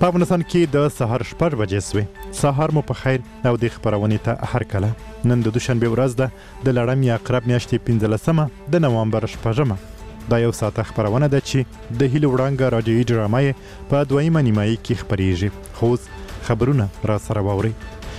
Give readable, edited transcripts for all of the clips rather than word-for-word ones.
په افغانستان کې د سهار 6 بجې سوې. سهار مو په خیر او د خبرونې ته هر کله. نن د دوشنبه ورځ ده د لړم یا عقرب میاشتې 15 د نوامبر 6. دا یو ساعت خبرونه ده چې د هیلو وړانګه رادیوي ډرامه په دویمه نیمایي کې خبرېږي. خو خبرونه را سره واوري.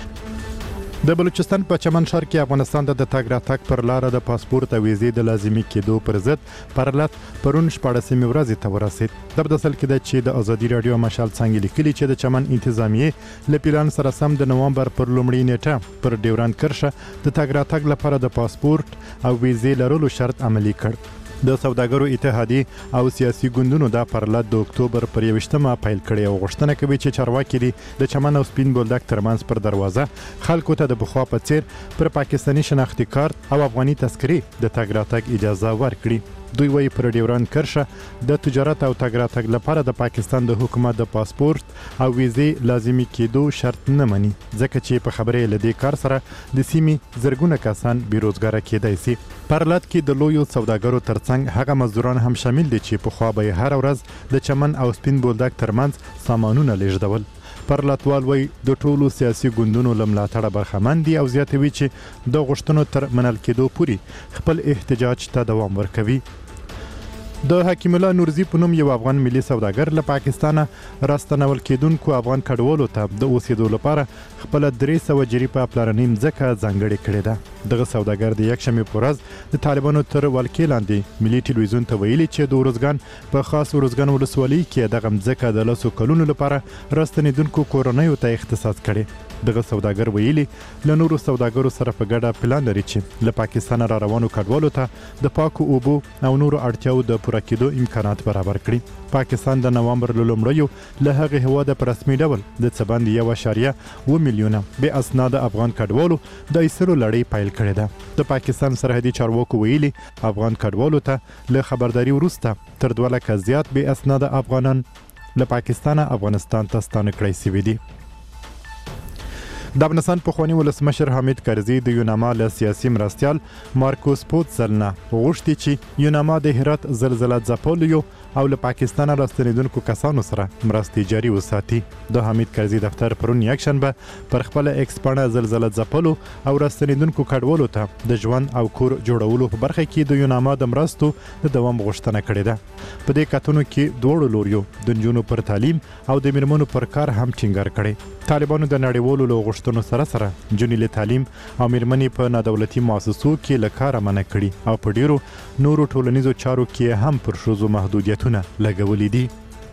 د بلوچستان په چمن ښار کې افغانستان د تګ راتګ پر لاره د پاسپورت او ویزې د لازمي کېدو پر ضد پرلط پرون 14 ورځې ته ورسید. د بدسل کې ده چې د ازادي رادیو مشال څنګه لیکلي چې د چمن انتظامیه له پلان سره سم د نوامبر پر لومړۍ نیټه پر ډیورند کرښه د تګ راتګ لپاره د پاسپورت او ویزې لرلو شرط عملی کړ. د سوداګرو اتحادیې او سیاسي ګوندونو دا پرلط د اکتوبر پر 21 پیل کړی او غوښتنه کوي چې چارواکي دي د چمن او سپین بولدک ترمنځ پر دروازه خلکو ته د بخوا په څیر پر پاکستاني شناختی کارت او افغاني تذکرې د تګ راتګ اجازه ورکړي. دوی وایي پر ډیورند کرښه د تجارت او تګ راتګ لپاره د پاکستان د حکومت د پاسپورت او ویزې لازمي کېدو شرط نه مني ځکه چې په خبرې له دې کار سره د سیمې زرګونه کسان بیروزګاره کېدای شي. پرلط کې د لویو سوداګرو ترڅنګ هغه مزدوران هم شامل دي چې پخوا به هر ورځ د چمن او سپین بولدک ترمنځ سامانونه لیږدول. پرلطوال وایي د ټولو سیاسي ګوندونو له ملاتړه برخمن دي او زیاتوي چې د غوښتنو تر منل کېدو پورې خپل احتجاج ته دوام ورکوي. د حکیم الله نورزي په نوم یو افغان ملي سوداګر له پاکستانه راستنول کېدونکو افغان کډوالو ته د اوسېدو لپاره خپل 300 جریبه پلرنۍ مځکه ځانګړې کړې ده. دغه سوداګر د یکشنبې په ورځ د طالبانو تر ولکې لاندې ملي ټلویزیون ته ویلي چې د ورزګان په خاص ورزګان ولسوالۍ کې دغه مځکه د 10 کلونو لپاره راستنېدونکو کورنیو ته اختصاص کړي. دغه سوداګر ویلي له نورو سوداګرو سره په ګډه پلان لري چې له پاکستان را روانو کډوالو ته د پاکو اوبو او نورو اړتیاو د پوره کېدو امکانات برابر کړي. پاکستان د نوامبر له لومړیو له هغې هېواده په رسمي ډول د څه باندې 1.7 میلیونه بې اسناده افغان کډوالو د ایستلو لړۍ پیل کړې ده. د پاکستان سرحدي چارواکو ویلي افغان کډوالو ته له خبرداري وروسته تر 2 لکه زیات بې اسناده افغانان له پاکستانه افغانستان ته ستانه کړی سوي دي. د افغانستان پخواني ولسمشر حامد کرزي د یوناما له سیاسي مرستیال مارکوس پوتسل نه غوښتي چې یوناما د هرات زلزله ځپلیو او له پاکستانه راستنېدونکو کسانو سره مرستې جاري وساتي. د حامد کرزي دفتر پرون یکشنبه پر خپل ایکس پاڼه زلزله ځپلو او راستنېدونکو کډوالو ته د ژوند او کور جوړولو په برخه کې د یوناما د مرستو د دوام غوښتنه کړې ده. په دې کتنو کې دوړو لوریو د نجونو پر تعلیم او د میرمنو پر کار هم ټینګار کړي. طالبانو د نړیوالو له غوښتنو سره سره نجونې له تعلیم او میرمنې په نادولتي مؤسسو کې له کاره منع کړي او په ډیرو نورو ټولنیزو چارو کې هم پر ښځو محدودیتونه لګولي دي.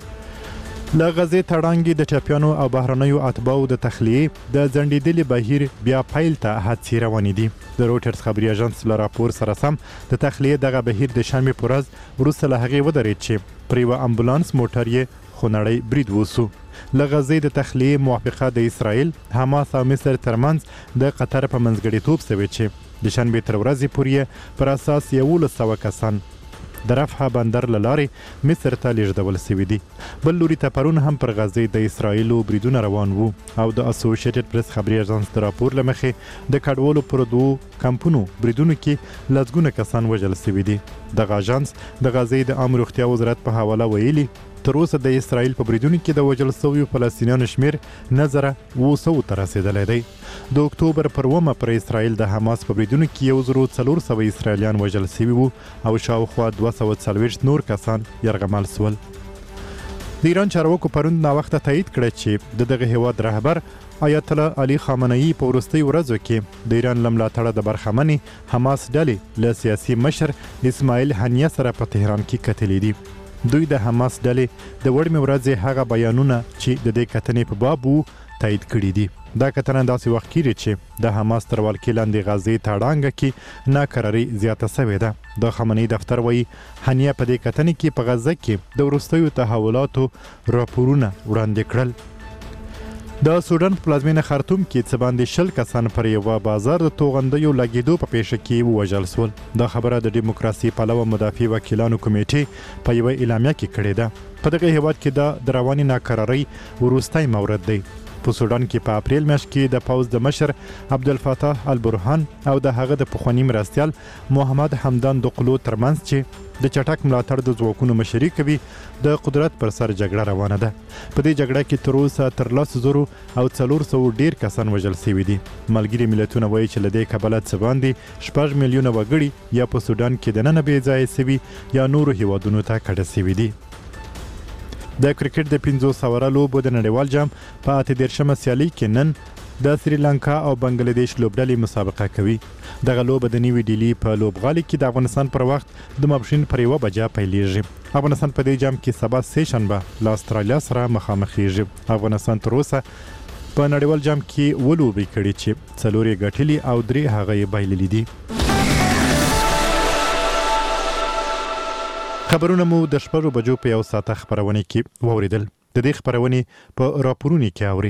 له غزې تړانګې د ټپیانو او بهرنیو اتباعو د تخلیې د ځنډېدلي بهیر بیا پیل ته هڅې روانې دي. د روټرز خبري اژانس له راپور سره سم د تخلیې دغه بهیر د شنبې په ورځ وروسته له هغې ودرېد چې پر یوه امبولانس موټر یې خونړی برید وسو. له غزې د تخلیې موافقه د اسرائیل، حماس او مصر ترمنځ د قطر په منځګړیتوب سوې چې د شنبې تر ورځې پورې پر اساس 1100 کسان د رفح بندر له لارې مصر ته لیږدول سوي دي. بل لوري ته پرون هم پر غزې د اسرائیلو بریدونه روان وو او د اسوسییټډ پریس خبري اژانس د راپور له مخې د کډوالو پر 2 کمپونو بریدونو کې لسګونه کسان وژل سوي دي. دغه اژانس د غزې د عامه روغتیا وزارت په حواله ویلي تر اوسه د اسرائیل په بریدونو کې د وژل شویو فلسطینیانو شمیر 9,200 ته رسېدلی دی. د اکتوبر پر 1 پر اسرائیل د حماس په بریدونو کې 1,400 اسرائیلیان وژل شوي وو او شاوخوا 240 نور کسان یرغمل شول. د ایران چارواکو پرون ناوخته تایید کړی چې د دغه هیواد رهبر آیت الله علي خامنه‌ای په وروستیو ورځو کې د ایران له ملاتړه د برخمنې حماس ډلې له سیاسي مشر اسماعیل هنیه سره په تهران کې کتلي دي. دوی د حماس ډلې د وړمې ورځې هغه بیانونه چې د دې کتنې په باب وو تایید کړي دي. دا کتنه داسې وخت کېږي چې د حماس تر ولکې لاندې غزې تړانګه کې ناکراري زیاته سوې ده. د خامنه‌ای دفتر وایي هنیه په دې کتنې کې په غزه کې د وروستیو تحولاتو راپورونه وړاندې کړل. د سودان په پلازمینه خرطوم کې څه باندې 20 کسان پر یوه بازار د توغندیو لګېدو په پیښه کې ووژل شول. دا خبره د ډیموکراسي پلوه مدافع وکیلانو کمیټې په یوه اعلامیه کې کړې ده. په دغه هیواد کې د رواني ناکرارۍ وروستی مورد دی. په سودان کې په اپریل میاشت کې د پوځ د مشر عبدالفتاح البرهان او د هغه د پخوانی مرستیال محمد حمدان دقلو ترمنځ چې د چټک ملاتړ د ځواکونو مشري کوي د قدرت پر سر جګړه روانه ده. په دې جګړه کې تر اوسه تر 300 او 400 ډیر کسان وژل شوي دي. ملګري ملتونه وایي چې له دې کبله څه باندې 6 میلیونه وګړي یا په سودان کې دننه بې ځایه شوي یا نورو هیوادونو ته کډه شوي دي. د کرکټ د 500 لوبو د نړیوال جام په 18مه سیالي کې نن د سریلانکا او بنگلاديش لوبډلې مسابقه کوي. دغه لوبه د نیوي ډیلی په لوبغالي کې د افغانستان پر وخت د ماپښین پر 1 بجه پیلېږي. افغانستان په دې جام کې سبا سه شنبه له استرالیا سره مخامخېږي. افغانستان تر اوسه په نړیوال جام کې ولوبې کړي چې 4 یې ګټلي او 3 هغه یې بایللي دي. خبرونه مو د 6 بجو په 1 ساعته خبرونه کې واوریدل. د دې خبرونه په راپورونو کې اوري.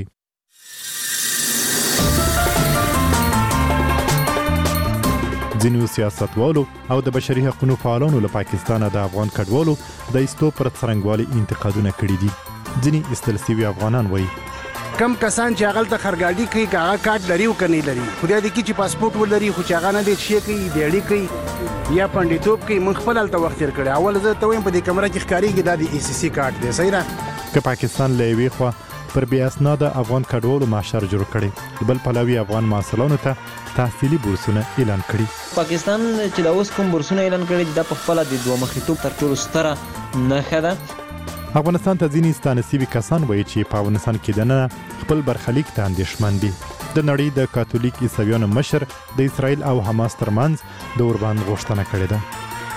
ځینو سیاستوالو او د بشري حقوقو فعالانو له پاکستان د افغان کډوالو د ایستو پر څرنګوالي انتقادونه کړي دي. ځینې ایستل شوي افغانان وایي کم کسان چې هغه ته خرګاډي کوي هغه کارت لري او کني لري خدای دې کې چې پاسپورت ولري خو چې هغه نه دې شي کوي دیړي کوي یا پندیتوب کوي من خپل الته وخت تیر کړي. اول زه ته وایم په دې کمره کې ښکاریږي دا د ای سی سی کارت دی. صحیح ده که پاکستان له یوې خوا پر بې اسناده افغان کډوالو معاشر جوړ کړي، بل پلوي افغان محصلانو ته تحصیلي بورسونه اعلان کړي. پاکستان چې له اوس کوم بورسونه اعلان کړي دا په خپل د دوه مخیتوب تر ټولو ستره نښه ده. افغانستان ته ځینې ستانسیوي کسان وایي چې په افغانستان کې دننه خپل برخلیک ته اندېښمن دي. د نړۍ د کاتولیک عیسویانو مشر د اسرائیل او حماس ترمنځ د اوربند غوښتنه کړې ده.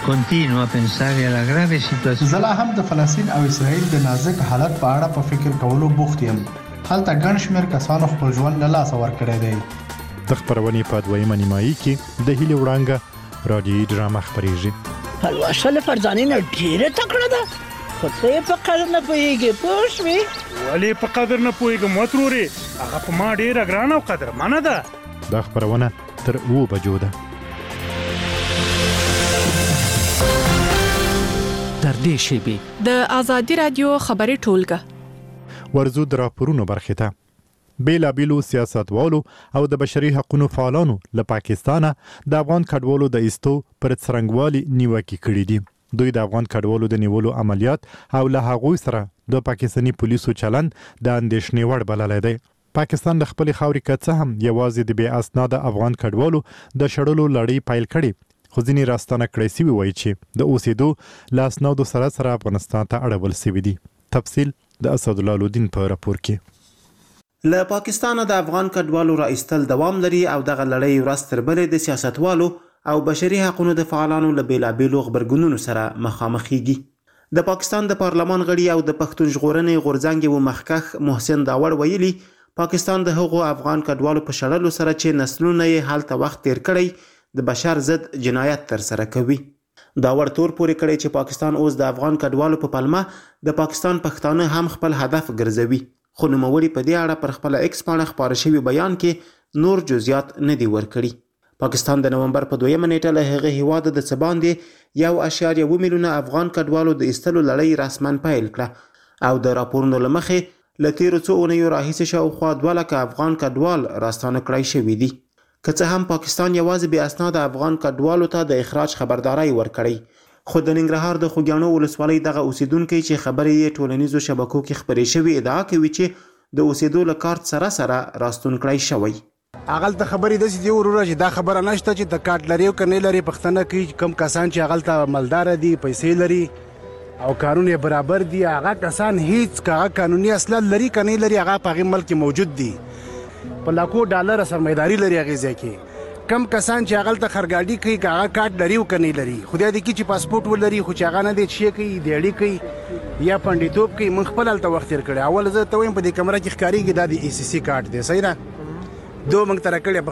زه لا هم د فلسطین او اسرائیل د نازک حالت په اړه په فکر کولو بوخت یم. هلته ګڼ شمېر کسانو خپل ژوند له لاسه ورکړی دی. د خپرونې په دویمه نیمایي کې د هیلې وړانګه راډیویي ډرامه خپرېږي. پلوشه له فرزانې نه ډېره تکړه ده خو ته یې په قدر نه پوهېږې پوه شوې. ولې په قدر نه پوهېږم وترورې هغه په ما ډېره ګرانه او قدرمنه ده. دا خپرونه تر 7 بجو ده. تر دې شیبې د آزادي رادیو خبري ټولګه ورزو د راپورونو برخې ته. بیلابیلو سیاستوالو او د بشري حقوقو فعالانو له پاکستانه د افغان کډوالو د ایستو پر څرنګوالي نیوکې کړي دي. دوی د افغان کډوالو د نیولو عملیات او له هغوی سره د پاکستاني پولیسو چلند د اندېښنې وړ بللی دی. پاکستان د خپلې خاورې که څه هم یوازې د بې اسناده افغان کډوالو د شړلو لړۍ پیل کړي، خو ځینې راستانه کړی سوي وایي چې د اوسېدو له اسنادو سره افغانستان ته اړول سوي دي. تفصیل د اسدالله الدین په راپور کې. له پاکستانه د افغان کډوالو را ایستل دوام لري او دغه لړۍ ورځ تر بلې د سیاستوالو او بشري حقوقو د فعالانو له بیلابیلو غبرګونونو سره مخامخېږي. د پاکستان د پارلمان غړي او د پښتون ژغورنې غورځنګ و مخکښ محسن داوړ ویلي پاکستان د هغو افغان کډوالو په شړلو سره چې نسلونه یې هلته وخت تیر کړی د بشر ضد جنایت تر سره کوي. داوړ تور پورې کړی چې پاکستان اوس د افغان کډوالو په پلمه د پاکستان پښتانه هم خپل هدف ګرځوي، خو نوموړي په دې اړه پر خپل ایکس پاڼه خپاره شوي بیان کې نور جزئیات نه دي ورکړي. پاکستان د نومبر په 2 نیټه له هغه هیواده د څه باندې 1.1 میلیونه افغان کډوالو د ایستلو لړۍ رسماً پیل کړه او د راپورونو له مخې له تیرو څو اونیو راهیسې شاوخوا 2 لکه افغان کډوال راستانه کړای شوي دي. که څه هم پاکستان یوازې بې اسناده افغان کډوالو ته د اخراج خبرداری ورکړی، خو د ننګرهار د خوږیاڼو ولسوالۍ دغه اوسیدونکي چې خبرې یې ټولنیزو شبکو کې خپرې شوي ادعا کوي چې د اوسېدو له کارت سره راستون کړی شوی. هغلته خبرې داسې دي وروره چې دا خبره نشته چې د کارت لري او که نه لري. پښتنه کوي کم کسان چې هغلته مالداره دي، پیسې لري او کارونه برابر دي، هغه کسان هیڅ هغه قانوني اسناد لري که نه لري هغه په هغې ملک کې موجود دي، په لاکو ډالر سرمایداري لري هغې ځای کې. کم کسان چې هغلته خرګاډي کوي که هغه کارت لري او که نه لري خدای دې کړي چې پاسپورت ولري خو چې هغه نه دې شي کوي دیړي کوي یا پندیتوب کوي. من خپل هلته وخت تیر کړی. اول زه ته وایم په دې کمره کې ښکاریږي دا د ای سی سی کارت دی. صحیح ده دو موږ ته راکړی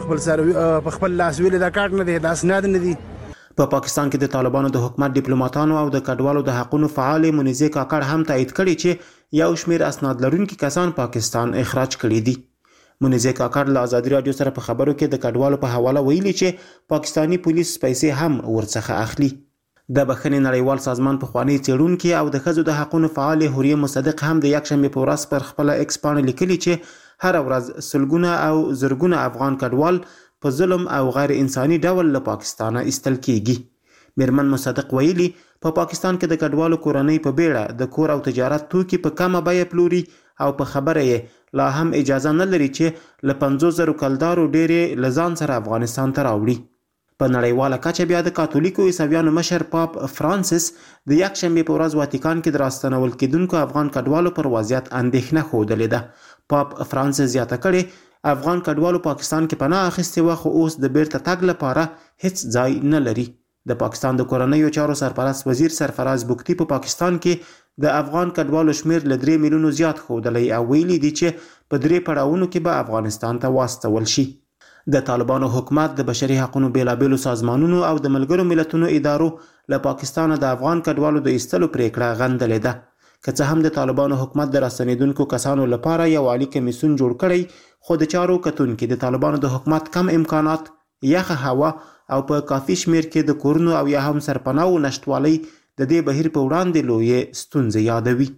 په خپل لاس ویلې دا کارت نه دی، دا اسناد نه دي. په پاکستان کې د طالبانو د حکومت ډیپلوماټانو او د کډوالو د حقوقو فعال منیزه کاکړ هم تایید کړي چې یو شمېر اسناد لرونکي کسان پاکستان اخراج کړي دي. منیزه کاکړ له آزادي رادیو سره په خبرو کې د کډوالو په حواله ویلي چې پاکستانی پولیس پیسې هم ورڅخه اخلي. د بخښنې نړیوال سازمان پخوانی څېړونکي او د ښځو د حقوقو فعال حوریه مصدق هم د یکشنبې په ورځ پر خپله ایکس پاڼه لیکلي چې هر ورځ سلګونه او زرګونه افغان کډوال په ظلم او غیر انساني ډول له پاکستانه ایستل کیږي. میرمن مصدق ویلي په پاکستان کې د کډوالو کورنۍ په بیړه د کور او تجارت توکي په کمه بیه پلوري او په خبره یې لا هم اجازه نه لري چې له 50,000 کلدارو ډېرې له ځان سره افغانستان ته راوړي. په نړیواله کچه بیا د کاتولیکو عیسویانو مشر پاپ فرانسیس د یکشنبې په ورځ واتیکان کې د راستنول کېدونکو افغان کډوالو پر وضعیت اندېښنه ښودلې ده. پاپ فرانسیس زیاته کړې افغان کډوالو پاکستان کې پناه اخیستې وه خو اوس د بیرته تګ لپاره هیڅ ځای نه لري. د پاکستان د کورنیو چارو سرپرست وزیر سرفراز بگتي په پاکستان کې د افغان کډوالو شمیر له 3 میلیونو زیات ښودلی او ویلي دي چې په 3 پړاوونو کې به افغانستان ته واستول شي. د طالبانو حکومت د بشري حقوقو بیلابېلو سازمانونو او د ملګرو ملتونو ادارو له پاکستانه د افغان کډوالو د ایستلو پریکړه غندلې ده. که څه هم د طالبانو حکومت د راستنېدونکو کسانو لپاره یو عالي کمیسیون جوړ کړی خو د چارو کتونکي د طالبانو د حکومت کم امکانات، یخه هوا او په کافي شمیر کې د کورونو او یا هم سرپناهو نشټوالۍ د دې بهیر په وړاندې لویې ستونزې یادوي.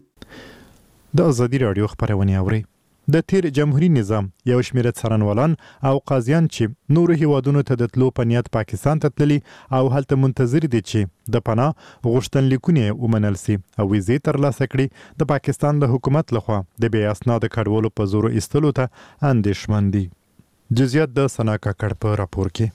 د ازادي راډیو خبرونه اوري. د تیر جمهوریت نظام یو شمېر څارنوالان او قاضیان چې نورو هیوادونو ته د تلو په نیت پاکستان ته تللي او هلته منتظر دي چې د پناه غوښتنلیکونه ومنل سي او ویزې ترلاسه کړي د پاکستان د حکومت لخوا د بې اسناده کډوالو په زور ایستلو ته اندېښمن دي. جزئیات د سنا کاکړ په راپور کې.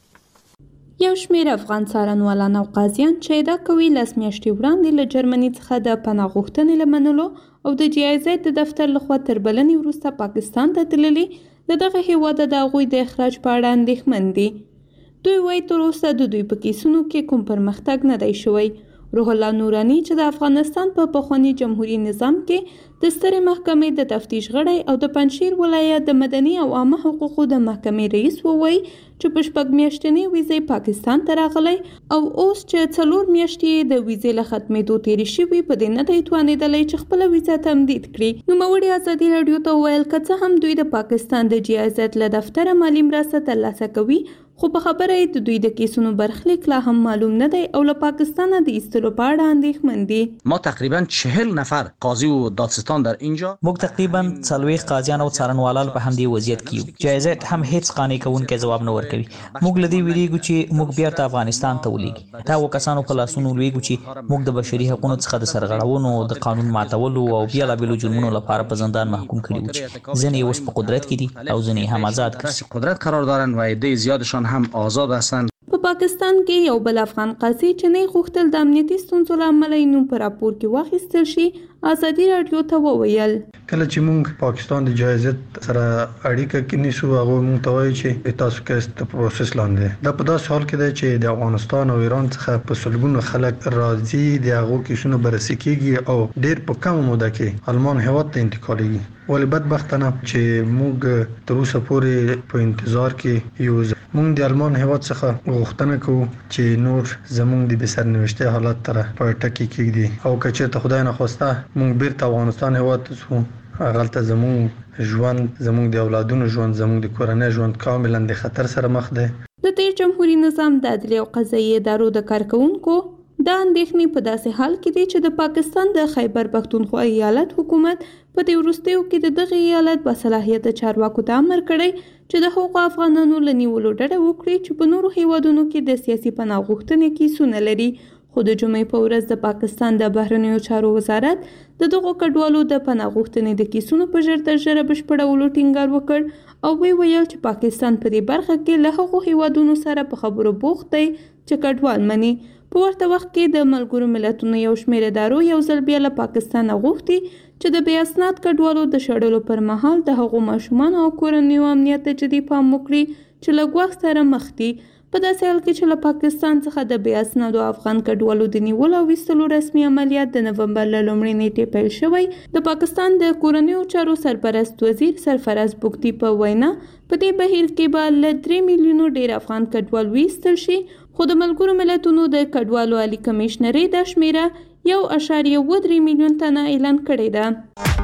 یو شمېر افغان څارنوالان او قاضیان چې ادعا کوي لس میاشتې وړاندې له جرمني څخه د پناه غوښتنې له منلو او د جایزې د دفتر لخوا تر بلنې وروسته پاکستان ته تللي د دغه هیواده د هغوی د اخراج په اړه اندېښمن دي. دوی وایي تر اوسه د دوی په کیسونو کې کوم پرمختګ نه دی شوی. روح الله نوراني چې د افغانستان په پخواني جمهوریت نظام کې د سترې محکمې د تفتیش غړی او د پنجشیر ولایت د مدني او عامه حقوقو د محکمې رئیس ووایي چې په 6 میاشتنۍ ویزې پاکستان ته راغلی او اوس چې 4 میاشتې د ویزې له ختمېدو تېرې شوي په دې نه دی توانېدلی چې خپله ویزه تمدید کړي. نوموړي ازادي راډیو ته وویل که څه هم دوی د پاکستان د جایزت له دفتره مالي مرسته ترلاسه کوي خو په خبره یې د دوی د کیسونو برخلیک لا هم معلوم نه دی او له پاکستانه د ایستلو په اړه اندېښمن دي. ما تقریبا 40 نفر قاضی و دادستان در اینجا موږ تقریبا 40 قاضیان او څارنوالان په همدې وضعیت کې یو. جایزت هم هیڅ قانع کوونکی ځواب نه ورکوي. موږ لدی ویریږو چې موږ بیرته افغانستان ته ولېږي. دا وکسانو په لاسونو لویږو چې موږ د بشري حقوقو څخه د سرغړونو د قانون ماتولو او بیلابېلو جرمونو لپاره په زندان محکوم کړي وو چې ځینې اوس په قدرت کې دي او ځینې هم آزاد کړي. قدرت قرار دارن و عده زیادشان هم آزاد هستند. په پاکستان کې یو بل افغان قاضي چې نه غوښتل د امنیتي ستونزو له امله یې نوم په راپور کې واخیستل شي ازادي راډیو ته وویل کله چې موږ پاکستان د جایزت سره اړیکه کې نیسو هغه موږ ته وایي چې تاسو کې د پروسس لاندې دا په داسې حال کې دی چې د افغانستان او ایران څخه په سلګونو خلک راځي د هغو کیسونو بررسي کیږي او ډېر په کم موده کې آلمان هیواد ته انتقالېږي. ولې بدبختانه چې موږ تر اوسه پورې په انتظار کې یو. موږ د آلمان هیواد څخه غوښتنه کوو چې نور زموږ د بسرنوشته حالت تر په ټکی کېږي او که چېرته خدای نخواسته موږ بیرته افغانستان هیواد ته ځو هغلته زموږ ژوند زموږ د اولادونو ژوند زموږ د کورنۍ ژوند کاملا د خطر سره مخ دی. د تیر جمهوریت نظام د عدلي او قضایي ادارو د کارکونکو دا اندېښنې په داسې حال کې دي چې د پاکستان د خیبر پښتونخوا ایالت حکومت په دې وروستیو کې د دغه ایالت باصلاحیته چارواکو ته امر کړی چې د هغو افغانانو له نیولو ډډه وکړي چې په نورو هیوادونو کې د سیاسي پناه غوښتنې کیسونه لري. خو د جمعې په ورځ د پاکستان د بهرنیو چارو وزارت د دغو کډوالو د پناه غوښتنې د کیسونو په ژر تر ژره بشپړولو ټینګار وکړ او ویل چې پاکستان په دې برخه کې له هغو هیوادونو سره په خبرو بوخت دی چې کډوال مني. په ورته وخت کې د ملګرو ملتونو یو شمېر ادارو یو ځل بیا له پاکستان غوښتي چې د بې اسناد کډوالو د شړلو پر مهال د هغو ماشومانو او کورنیو امنیت ته جدي پام وکړي چې له ګواښ سره مخ دي. په داسې حال کې چې له پاکستان څخه د بې اسنادو افغان کډوالو د نیولو او ویستلو رسمي عملیات د نومبر له لومړۍ نیټې پیل شوی. د پاکستان د کورنیو چارو سرپرست وزیر سرفراز بگتي په وینا په دې بهیر کې به له 3 میلیونو ډېر افغان کډوال ویستل شي خو د ملګرو ملتونو د کډوالو عالی کمیشنرۍ دا شمیره 1.3 میلیون تنه اعلان کړې ده.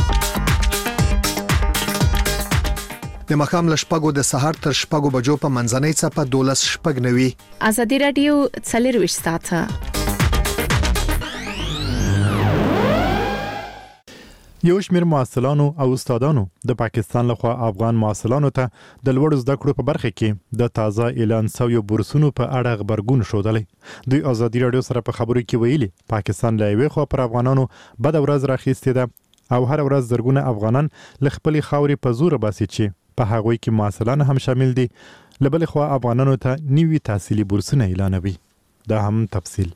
د مخام له شپږو د سهار تر شپږو بجو په منځنۍ څپه 12:09 ازادي راډیو 24 ساعته. یو شمېر محصلانو او استادانو د پاکستان لخوا افغان محصلانو ته د لوړو زده کړو په برخه کې د تازه اعلان شویو بورسونو په اړه خبرګون ښودلی. دوی ازادي راډیو سره په خبرو کې ویلي پاکستان له یوې خوا پر افغانانو بده ورځ راخیستې ده او هر ورځ زرګونه افغانان له خپلې خاورې په زور باسي چې په هغوی کې محصلان هم شامل دي. له بلې خوا افغانانو ته نوي تحصیلي بورسونه اعلانوي. دا هم تفصیل.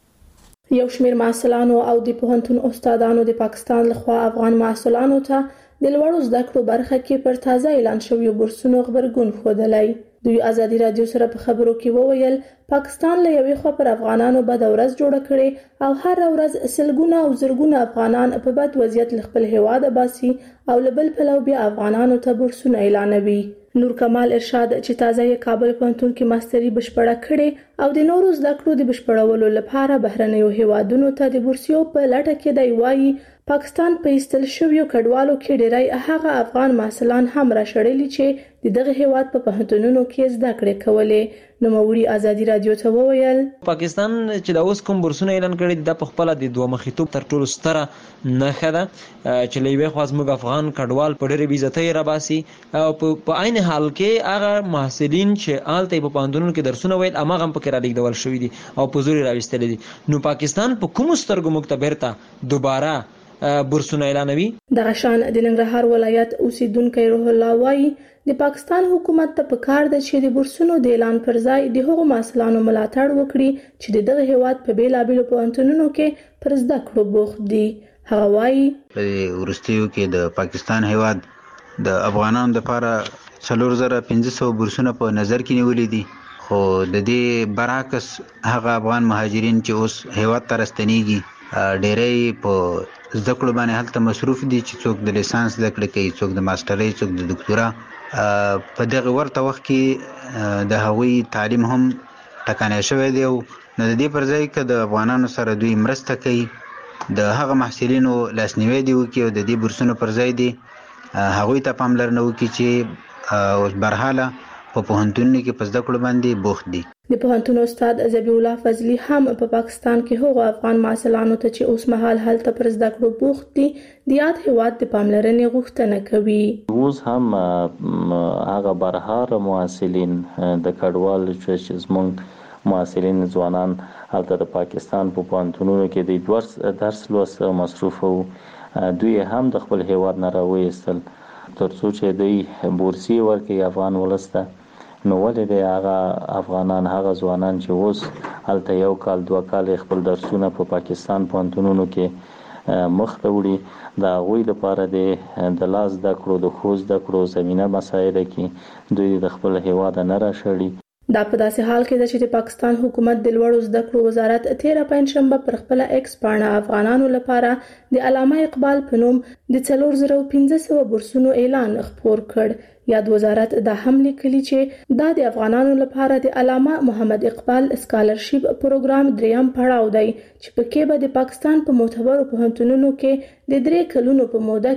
یو شمېر محصلانو او د پوهنتون استادانو د پاکستان لخوا افغان محصلانو ته د لوړو زده کړو برخه کې پر تازه اعلان شویو بورسونو خبرګون ښودلی. دوی ازادي راډیو سره په خبرو کې وویل پاکستان له یوې خوا پر افغانانو بده ورځ جوړه کړې او هر ورځ سلګونه او زرګونه افغانان په بد وضعیت له خپل هیواده باسي او له بل پلوه بیا افغانانو ته بورسونه اعلانوي. نور کمال ارشاد چې تازه یې کابل پوهنتون کې ماستري بشپړه کړې او د نورو زده کړو د بشپړولو لپاره بهرنیو هیوادونو ته د بورسیو په لټه کې دی. وایي پاکستان په ایستل شویو کډوالو کې ډېری هغه افغان محصلان هم راشړلي چې د دغه هیواد په پوهنتونونو کې زده کړې کولې. نوموړي ازادي راډیو ته وویل پاکستان چې د اوس کوم بورسونه اعلان کړي د خپل د دوه مخیتوب تر ټولو ستره نښه ده چې لوی خواص موږ افغان کډوال په ډېرې بیزتۍ راباسي او په عین حال کې هغه محصلین چې آلته په پوهنتونونو کې درسونه ویل اماغه هم پکې را لیږدول شوي دي او په زور راوستل دي. نو پاکستان په کوم سترګو موږ ته بیرته دوباره بورسونه اعلانوي. دغه شان د ننګرهار ولایت اوسیدونکو روح الله وایي د پاکستان حکومت ته پکار ده چې د بورسونو د اعلان پر ځای د هغو محصلانو ملاتړ وکړي چې دغه هیواد په بیلابیلو پوهنتونونو کې پر زده کړو بوخت دي. هغه وایي په وروستیو کې د پاکستان هیواد د افغانانو لپاره 4500 بورسونه په نظر کې نیولې دي، خو د دې برعکس هغه افغان مهاجرین چې اوس هیواد ته راستنیږي ډېری په زده کړو باندې هلته مصروف دي چې څوک د لیسانس زده کړې کوي، څوک د ماسترۍ، څوک د دکتورا. په دغه ورته وخت کې د هغوی تعلیم هم ټکنی شوی دی. نو د دې پر ځای که د افغانانو سره دوی مرسته کوي د هغه محصلینو لاسنیوی دی وکړي او د دې بورسونو پر ځای دی هغوی ته پاملرنه وکړي چې اوس برحاله په پوهنتونونو کې په زده کړو باندې بوخت دي. د پوهنتون استاد ذبیح الله فضلي هم په پاکستان کې هغو افغان محصلانو ته چې اوس مهال هلته پر زده کړو بوخت دي د یاد هیواد د پاملرنې غوښتنه کوي. اوس هم هغه برهار محصلین د کډوال چې زموږ محصلین ځوانان هلته د پاکستان په پوهنتونونو کې د درس لوست مصروف وو، دوی هم د خپل هیواد نه راوایستل ترڅو چې دوی بورسي ورکړي افغان ولس ته. نو ولې د هغه افغانان هغه ځوانان چې اوس هلته یو کال 2 کال خپل درسونه په پاکستان پوهنتونونو کې مخ ته وړي د هغوی لپاره د لاس زده کړو د ښو زده کړو زمینه مسایله کې دوی د خپل هیواد نه راشړي. دا په داسې حال کې ده چې د پاکستان حکومت د لوړو زده کړو وزارت 13 پنځشنبه پر خپل ایکس پاڼه افغانانو لپاره د علامه اقبال په نوم د 4500 بورسونو اعلان خپور کړ. یاد وزارت دا هم لیکلي چې دا د افغانانو لپاره د علامه محمد اقبال اسکالرشپ پروګرام دریم پړاو دی چې پکې به د پاکستان په معتبرو پوهنتونونو کې د 3 کلونو په موده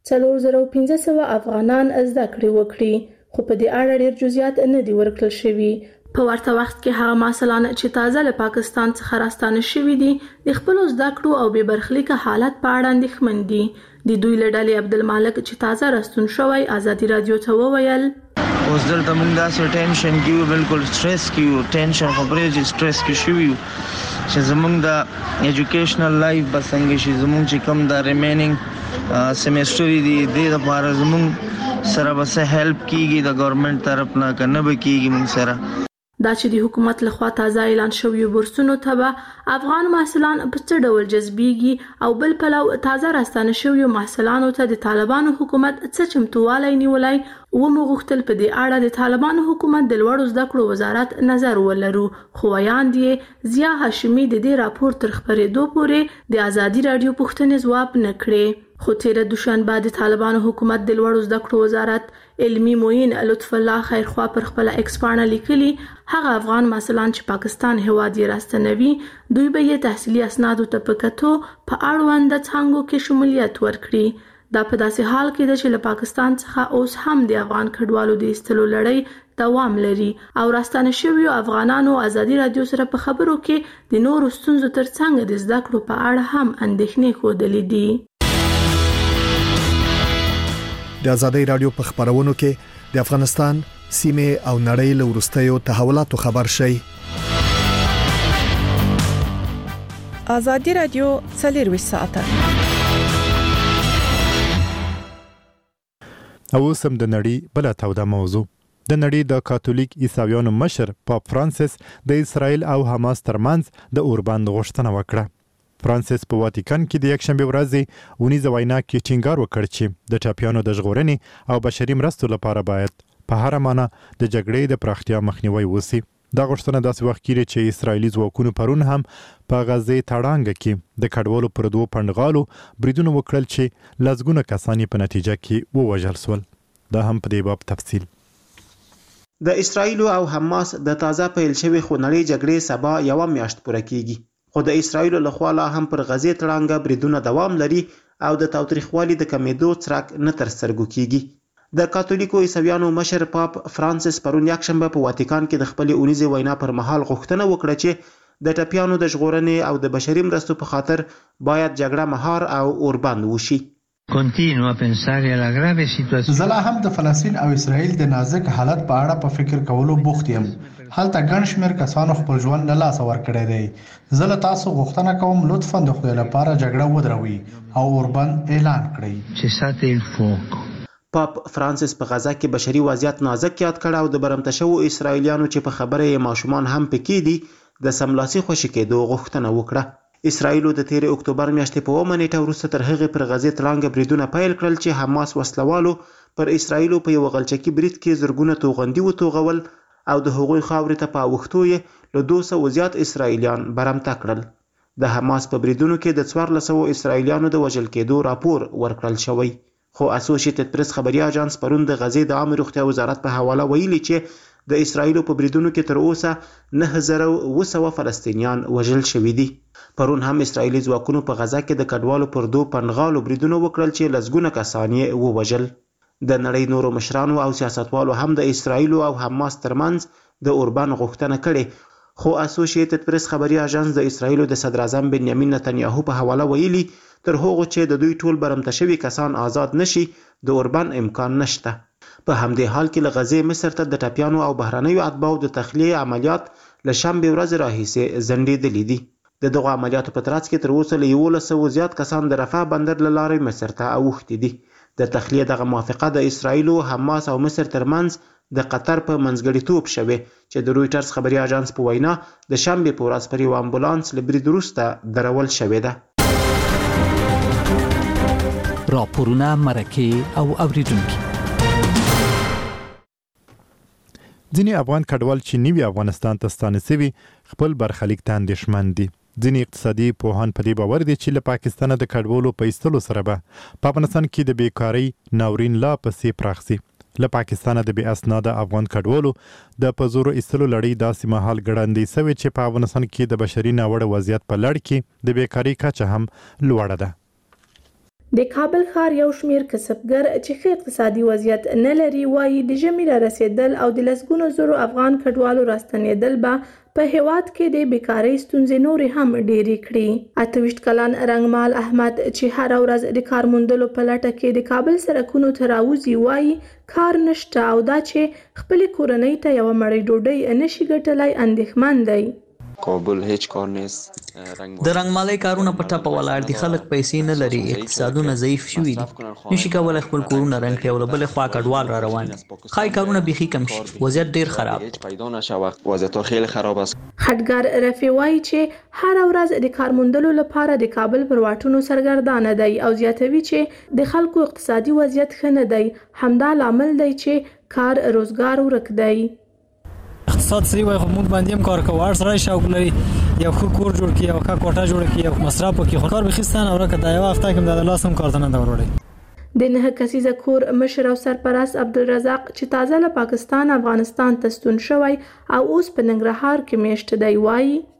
کې 4500 افغانان زده کړې وکړي، خو په دې اړه ډېر جزئیات نه دي ورکړل شوي. په ورته وخت کې هغه محصلان چې تازه له پاکستان څخه راستانه شوي دي د خپل زده کړو او بې برخلیکه حالت په اړه اندېښمن دي. د دوی له ډلې عبدالمالک چې تازه راستون شوی ازادي راډیو ته وویل اوس دلته موږ داسې ټینشن کې یو، بالکل سټرس کې یو، ټینشن خبرې چې سټرس کې شوي یو چې زموږ د ایجوکیشنل لایف به څنګه شي، زموږ چې کوم د ریمیننګ سیمیسټر دي د دې لپاره زموږ سره به څه هیلپ کیږي د ګورنمنټ طرف نه که نه به کیږي موږ سره. دا چې د حکومت لخوا تازه اعلان شویو بورسونو ته به افغان محصلان په څه ډول جذبیږي او بل پلو تازه راستانه شویو محصلانو ته د طالبانو حکومت څه چمتووالی نیولی ومو غوښتل په دې اړه د طالبانو حکومت د لوړو زده کړو وزارت نظر ولرو، خو ویاند یې ضیا هاشمي د دې راپور تر خپرېدو پورې د ازادي راډیو پوښتنې ځواب نه کړې. خو تیره دوشنبه د طالبانو حکومت د لوړو زده کړو وزارت علمي معین لطف الله خیرخوا پر خپل ایکس پاڼه لیکلي هغه افغان محصلان چې پاکستان هیواد یې راستنوي دوی به یې تحصیلي اسنادو ته په کتو په اړونده څانګو کې شمولیت ورکړي. دا په داسې حال کې ده چې له پاکستان څخه اوس هم د افغان کډوالو د ایستلو لړۍ دوام لري او راستانه شویو افغانانو ازادي راډیو سره په خبرو کې د نورو ستونزو ترڅنګ د زده کړو په اړه هم اندېښنې ښودلې دي. د ازادي رادیو په خبرونو کې د افغانستان سیمه او نړۍ له ورستیو تحولاتو خبر شي. ازادي رادیو 24 ساعته. او سم د نړۍ بل تاوده موضوع. د نړۍ د کاتولیک عیسویانو مشر پاپ فرانسیس د اسرائیل او حماس ترمنځ د اوربند غوښتنه وکړه. فرانسیس په واتیکان کې د یکشنبه ورځې اونیزه وینا کې ټینګار وکړ چې د ټاپیانو د ژغورنې او بشري مرستو لپاره باید په هر معنی د جګړې د پراختیا مخنیوي وسی. دا غوښتنه داسې وخت کې چې اسرایلی ځواکونو پرون هم په غزه تړانګ کې د کډوالو پر دوه پندغالو بریدونه وکړل چې لزګونه کسانی په نتیجه کې ووژل شول. دا هم په دې باب تفصیل. د اسرایل او حماس د تازه پیل شوی خونړۍ جګړې سبا یو میاشت پوره کیږي. خو د اسرایل له خوا لا هم پر غزه تړانګ بریدونه دوام لري او د تاوتریخوالي د کمیدو څرک نه تر سترګو کیږي. د کاتولیکو عیسویانو مشر پاپ فرانسیس پرون یکشنبه په واتیکان کې د خپل اونیزه وینا پر مهال غوښتنه وکړه چې د ټاپیانو د ژغورنې او د بشري مرستو په خاطر باید جګړه مهار او اوربند وشي. زه لا هم د فلسطین او اسرائیل د نازک حالت په اړه په فکر کولو بوخت یم. هلته ګڼ شمېر کسانو خپل ژوند له لاسه ورکړی دی. زه له تاسو غوښتنه کوم لطفاً د خدای لپاره جګړه ودروي او اوربند اعلان کړئ. پاپ فرانسیس په غزه کې بشري وضعیت نازک یاد کړ او د برمته شوو اسرایلیانو چې په خبره یې ماشومان هم پکې دي د سملاسي خوشي کېدو غوښتنه وکړه. اسرایل د 13 اکتوبر میاشتې په 1 نیټه وروسته تر هغې پر غزې تړانګ بریدونه پیل کړل چې حماس وسلوالو پر اسرایل په یو غلچکي برید کې زرګونه توغندي وتوغول او د هغوی خاورې ته په اوښتو یې له 200 زیات اسرایلیان برمته کړل. د حماس په بریدونو کې د 1400 اسرایلیانو د وژل کېدو راپور ورکړل شوی. خو اسوسییټډ پریس خبري اژانس پرون د غزې د عامه روغتیا وزارت په حواله ویلي چې د اسرایل په بریدونو کې تر اوسه 9200 فلسطینیان وژل شوي دي. پرون هم اسرایلی ځواکونو په غزه کې د کډوالو پر دوه پنغالو بریدونه وکړل چې لزګونه کسان یې ووژل. د نړۍ نورو مشرانو او سیاستوالو هم د اسرایل او حماس ترمنځ د اوربند غوښتنه کړې. خو اسوسییټډ پریس خبري اژانس د اسرایل د صدر اعظم بنیامین نتنیاهو په حواله ویلي تر هغه چې د دوی ټول برمته شوي کسان آزاد نشي د اوربند امکان نشته. په همدې حال کې له غزې مصر ته د ټاپیانو او بهرنیو اتباعو د تخلیې عملیات له شنبې ورځې راهیسې ځنډېدلي دي. د دغو عملیاتو په ترڅ کې تر اوسه له 1100 زیات کسان د رفح بندر له لارې مصر ته اوښتي دي. د تخلیې دغه موافقه د اسرایل، حماس او مصر ترمنځ د قطر په منځګړیتوب شوې چې د رویټرز خبري اژانس په وینا د شنبې په ورځ پر یو امبولانس له برید وروسته درول شوې ده. راپورونه، مرکې او اوریدونکي. ځینې افغان کډوال چې نوي افغانستان ته ستانه شوي خپل برخلیک ته اندېښمن دي. ځینې اقتصادي پوهان په دې باور دي چې له پاکستانه د کډوالو په ایستلو سره به په افغانستان کې د بیکارۍ ناورین لا پسې پراخ شي. له پاکستانه د بې اسناده افغان کډوالو د په زور ایستلو لړۍ داسې مهال ګړندۍ شوې چې په افغانستان کې د بشري ناوړه وضعیت په لړ کې د بیکارۍ کچه هم لوړه ده. د کابل ښار یو شمیر کسبګر چې ښه اقتصادي وضعیت نه لري وایي د ژمي را رسیدل او د لسګونو زرو افغان کډوالو راستنېدل به په هیواد کې د بیکارۍ ستونزې نورې هم ډېرې کړي. 28 کلن رنګمال احمد چې هر ورځ د کار موندلو په لټه کې د کابل سړکونو ته راوځي وایي کار نشته او دا چې خپلې کورنۍ ته یوه مړۍ ډوډۍ نشي ګټلی اندېښمن دی. کابل هیڅ کار نیست. د رنګمالۍ کارونه په ټپه ولاړ دي. خلک پیسې نه لري، اقتصادونه ضعیف شوي دي، نشي کولی خپل کورونه رنګ کړي او له بلې خوا کډوال را روان دي. ښایي کارونه بیخي کم شي، وضعیت ډېر خراب. پیدا نشه وقت وضعیت خیلی خراب است. خټګر رفیع وایي چې هر ورځ د کار موندلو لپاره د کابل پر واټونو سرګردانه دی او زیاتوي چې د خلکو اقتصادي وضعیت ښه نه دی. همدا لامل دی چې کار روزګار ورک دی. اقتصاد سری وای خو موږ باندې هم کار کوو، سره شوق لري یو ښه کور جوړ کړي، یو ښه کوټه جوړ کړي، یو مصرف وکړي. خو کار به خستانه ورکه دا یو هفته کې د لاس هم کار ته نه دا وروړي. د 9 کسیزه کور مشر او سرپرست عبدالرزاق چې تازه له پاکستان افغانستان ته ستون شوی او اوس په ننګرهار کې میشت دی وایي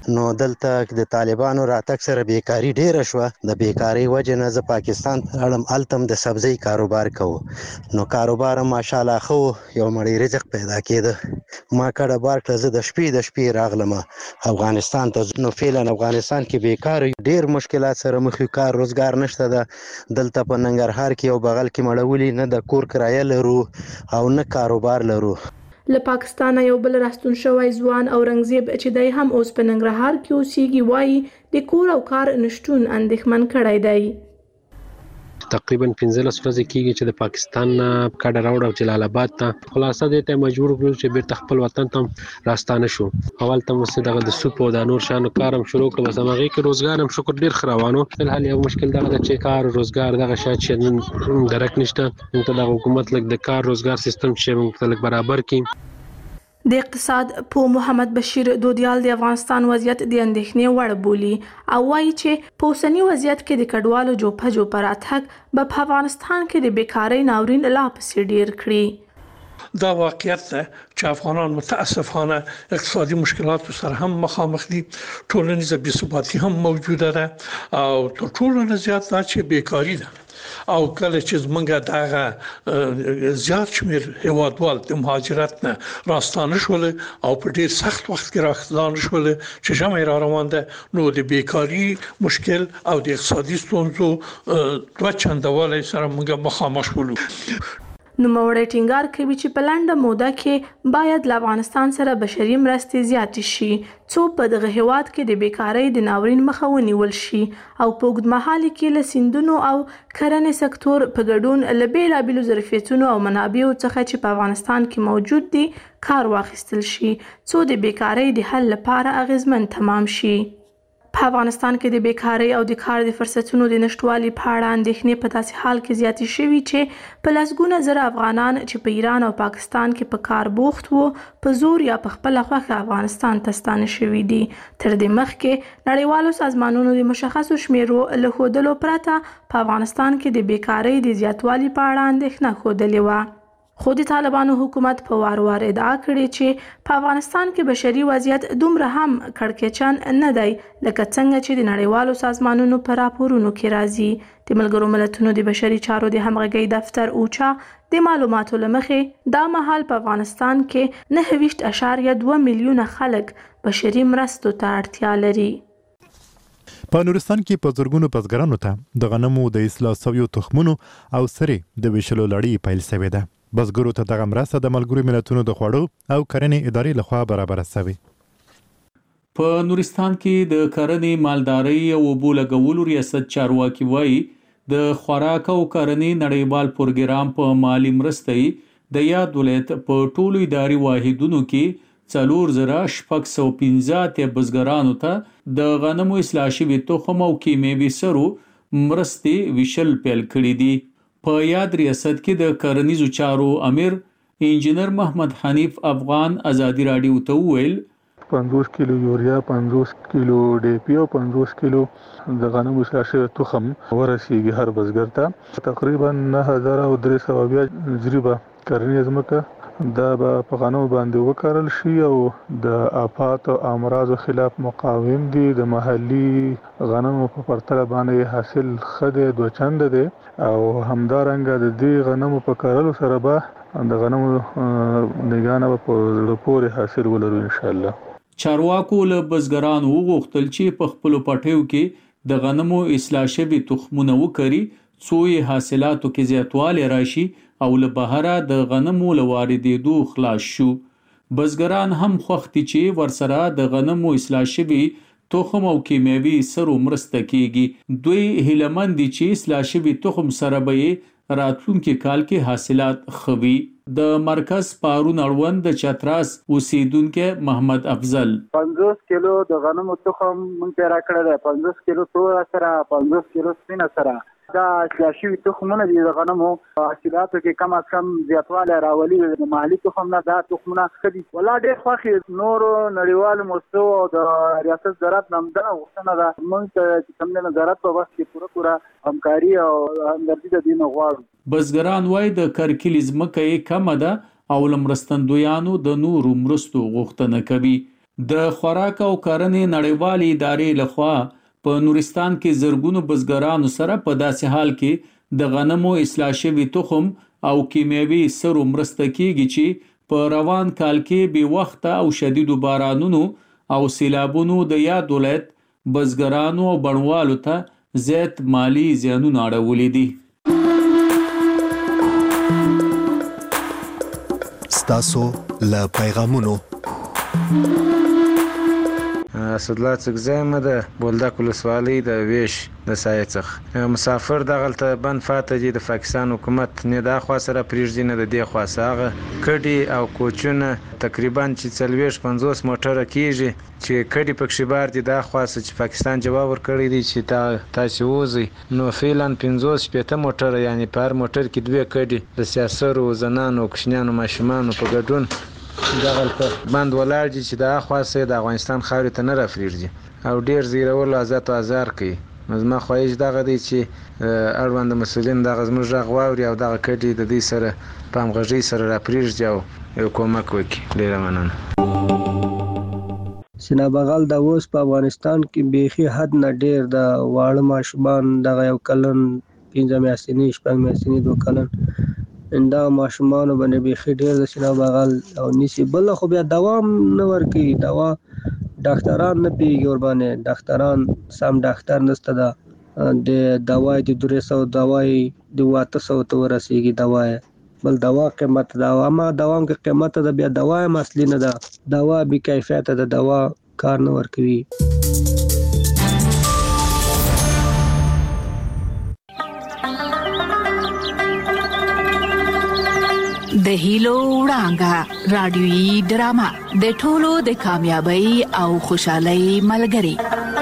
نو دلته د طالبانو راتګ سره بیکاری ډیره شوه. د بیکاری وجه نه زه پاکستان ته لاړم، هلته د سبزی کاروبار کوو. نو کاروبار ماشاءالله خو یو مړی رزق پیدا کېده. ما کډه بار کړه، زه د شپې راغلم افغانستان ته. نو فعلا افغانستان کې بیکار ډیر مشکلات سره مخ یو، کار روزګار نشته ده. دلته په ننګرهار کې یو بغل کې مړولي، نه د کور کرایه لرو او نه کاروبار لرو. له پاکستان یو بل راستون شوی ځوان اورنګزیب چې دای هم اوس په ننګرهار کې اوسېږي وایي د کور او کار نشټون اندېښمن کړی دی. تقریبا 15 ورځې کېږي چې د پاکستان کډه راوړ او جلال آباد ته خلاصه دې ته مجبور کړو چې بیرته خپل وطن ته راستانه شو. اول ته مو دغه د سوپ او د نور شانو کارم شروع کړ، بس هغه کې روزګار هم شکر ډیر خروانو. بلحال یو مشکل دغه چې کار روزګار دغه شاید چې درک نشته. نو د حکومت لګ د کار روزګار سیستم چې موږ ته لګ برابر کړي. د اقتصاد په محمد بشیر دودیال د افغانستان وضعیت د اندېښنې وړ بولي او وایي چې په اوسني وضعیت کې د کډوالو جوپه راتګ به په افغانستان کې د بیکارۍ ناورین لا پسې ډیر کړي. دا واقعیت ده چې افغانان متاسفانه اقتصادي مشکلاتو سره هم مخامخ دي. ټولنیزه بی‌ثباتي هم موجوده ده او تر ټولو نه زیات دا چې بیکاری ده. او کله چې زمونږ دغه زیات شمیر هیوادوال د مهاجرت نه راستانه شول او په ډیر سخت وخت کې راستانه شول چې جمع را روان ده، نو د بیکاری مشکل او د اقتصادي ستونزو دوه چندوالی سره موږ مخامخ شولو. نوموړی ټینګار کوي چې په لنډه موده کې باید له افغانستان سره بشري مرستې زیاتې شي څو په دغه هیواد کې د بیکارۍ د ناورین مخه ونیول شي او په اوږدمهال کې له سیندونو او کرنې سکتور په ګډون له بېلابېلو ظرفیتونو او منابعو څخه چې په افغانستان کې موجود دي کار واخیستل شي څو د بیکارۍ د حل لپاره اغیزمن تمام شي. په افغانستان کې د بیکارۍ او د کار د فرصتونو د نشټوالي په اړه اندېښنې په داسې حال کې زیاتې شوي چې په لسګونه زره افغانان چې په ایران او پاکستان کې په کار بوخت وو په زور یا په خپله خوښه افغانستان ته ستانه شوي دي. تر دې مخکې نړیوالو سازمانونو د مشخصو شمیرو له ښودلو پرته په افغانستان کې د بیکارۍ د زیاتوالي په اړه اندېښنه ښودلې وه. خو د طالبانو حکومت په وار ادعا کړې چې په افغانستان کې بشري وضعیت دومره هم کړکېچن نه دی لکه څنګه چې د نړیوالو سازمانونو په راپورونو کې راځي. د ملګرو ملتونو د بشري چارو د همغږۍ دفتر اوچا د معلوماتو له مخې دا مهال په افغانستان کې 9.2 میلیونه خلک بشري مرستو ته اړتیا لري. په نورستان کې په زرګونو بزګرانو ته د غنمو د اصلاح شویو تخمونو او سرې د ویشلو لړۍ پیل شوې ده. بزګرو ته دغه مرسته د ملګرو ملتونو د خوړو او کرنې ادارې لخوا برابره شوې. په نورستان کې د کرنې، مالدارۍ او اوبو لګولو ریاست چارواکي وایي د خوراک او کرنې نړیوال پروګرام په مالی مرستې د یاد ولایت په ټولو اداري واحدونو کې 4015 بزګرانو ته د غنمو اصلاح شوي تخم او کیمیاوي سرو مرستې ویشل پیل کړي دي. په یاد ریاست کې د کرنیزو چارو امیر انجینر محمد حنیف افغان ازادي راډیو ته وویل 50 کیلو یوریا، 50 کیلو ډیپی او 50 کیلو د غنمو اصلاح شوي تخم ورسیږي هر بزګر ته. تقریبا 9300 جریبه کرنیزه ځمکه دا به په غنمو باندې وکرل شي او د آفات او امراضو خلاف مقاوم دي. د محلي غنمو په پرتله باندې حاصل ښه دی، 2 چنده دی او همدارنګه د دې غنمو په کرلو سره به د غنمو نگانه په زړه پورې حاصل ولرو ان شاء الله. چارواکو له بزګرانو وغوښتل چې په خپلو پټیو کې د غنمو اصلاح شوي تخمونه وکري څو یې حاصلاتو کې زیاتوالی راشي او له بهره د غنمو له واردېدو خلاص شو. بزګران هم خوښ دي چې ورسره د غنمو اصلاح شوي تخم او کیمیاوي سرو مرسته کیږي. دوی هیلهمند دي چې اصلاح شوي تخم سره به یې راتلونکي کال کې حاصلات ښه وي. د مرکز پارون اړوند د چتراس اوسیدونکو محمد افضل 50 کیلو د غنمو تخم مونږ پیدا کړل دی، 50 کیلو تور سره، 50 کیلو سپین سره. دا اصلاح شوي تخمونه دي د غنمو حاصلاتو کې کم از کم زیاتوالی راولي. د محلي تخم نه دا تخمونه ښه دي. والله ډېر خوښ نورو نړیوالو مؤسسو او د ریاست زراعت نه همدغه غوښتنه ده مونږ ته چې کوم دی نظارت په وخت کې پوره همکاري او همدردي د دوی نه غواړو. بزګران وایي د کرکیلې ځمکه یې کمه ده او له مرستندویانو د نورو مرستو غوښتنه کوي. د خوراک او کرنې نړیوالې ادارې لخوا په نورستان کې زرګونو بزګرانو سره په داسې حال کې د غنمو اصلاح شوي تخم او کیمیاوي سرو مرسته کیږي چې په روان کال کې بې وخته او شدیدو بارانونو او سیلابونو د یاد ولایت بزګرانو او بڼوالو ته زیات مالی زیانونه اړولي دي. ستاسو له پیغامونو اسدالله څکزی د بولدک ولسوالۍ د ویش د سایې څخه مسافر دغلته بند فاته دي د پاکستان حکومت نه دا خوا سره پرېږدي نه د دې خوا هغه کډې او کوچونه تقریبا چې 40-50 موټره کېږي چې کډې پکښې بار دي دا خوا چې پاکستان جواب ورکړی دی چې تاسې ووځئ نو فعلا 50-60 موټره یعنی په هر موټر کې 2 کډې د سیاسرو زنانو کوچنیانو ماشومانو په ګډون دغلته بند ولاړ دي چې دا خواصه د افغانستان خاورې ته نه راپرېږدي او ډېر زیرول ازات او ازار کوي. نو زما خواهش دغه دی چې اړوند مسؤلین دغه زموږ غږ واوري او دغه کډې د دې سره په همغږۍ سره راپرېږدي او یو کومک وکړي. ډېره مننه. سینا بغل د اوس په افغانستان کې بیخي حد نه ډېر د واړه ماشومان دغه 1 کلن 15 میاشتني 6 میاشتني 2 کلن دا ماشومانو باندې بیخي ډېر د سینا بغل او نیسي. بل خو بیا دوام نه ورکوي، دوا ډاکټران نه پیږي ور باندې، ډاکټران سم ډاکټر نشته د دوای د 300 دوای د 800 ته ورسیږي دوای بل دوا قیمت دا اما دوام کې قیمت د بیا دوای مسلې نه ده، دوا بي کیفیت د دوا کار نه ورکوي. د هیلو وړانګه رادیويي ډرامه د ټولو د کامیابی او خوشحالۍ ملګری.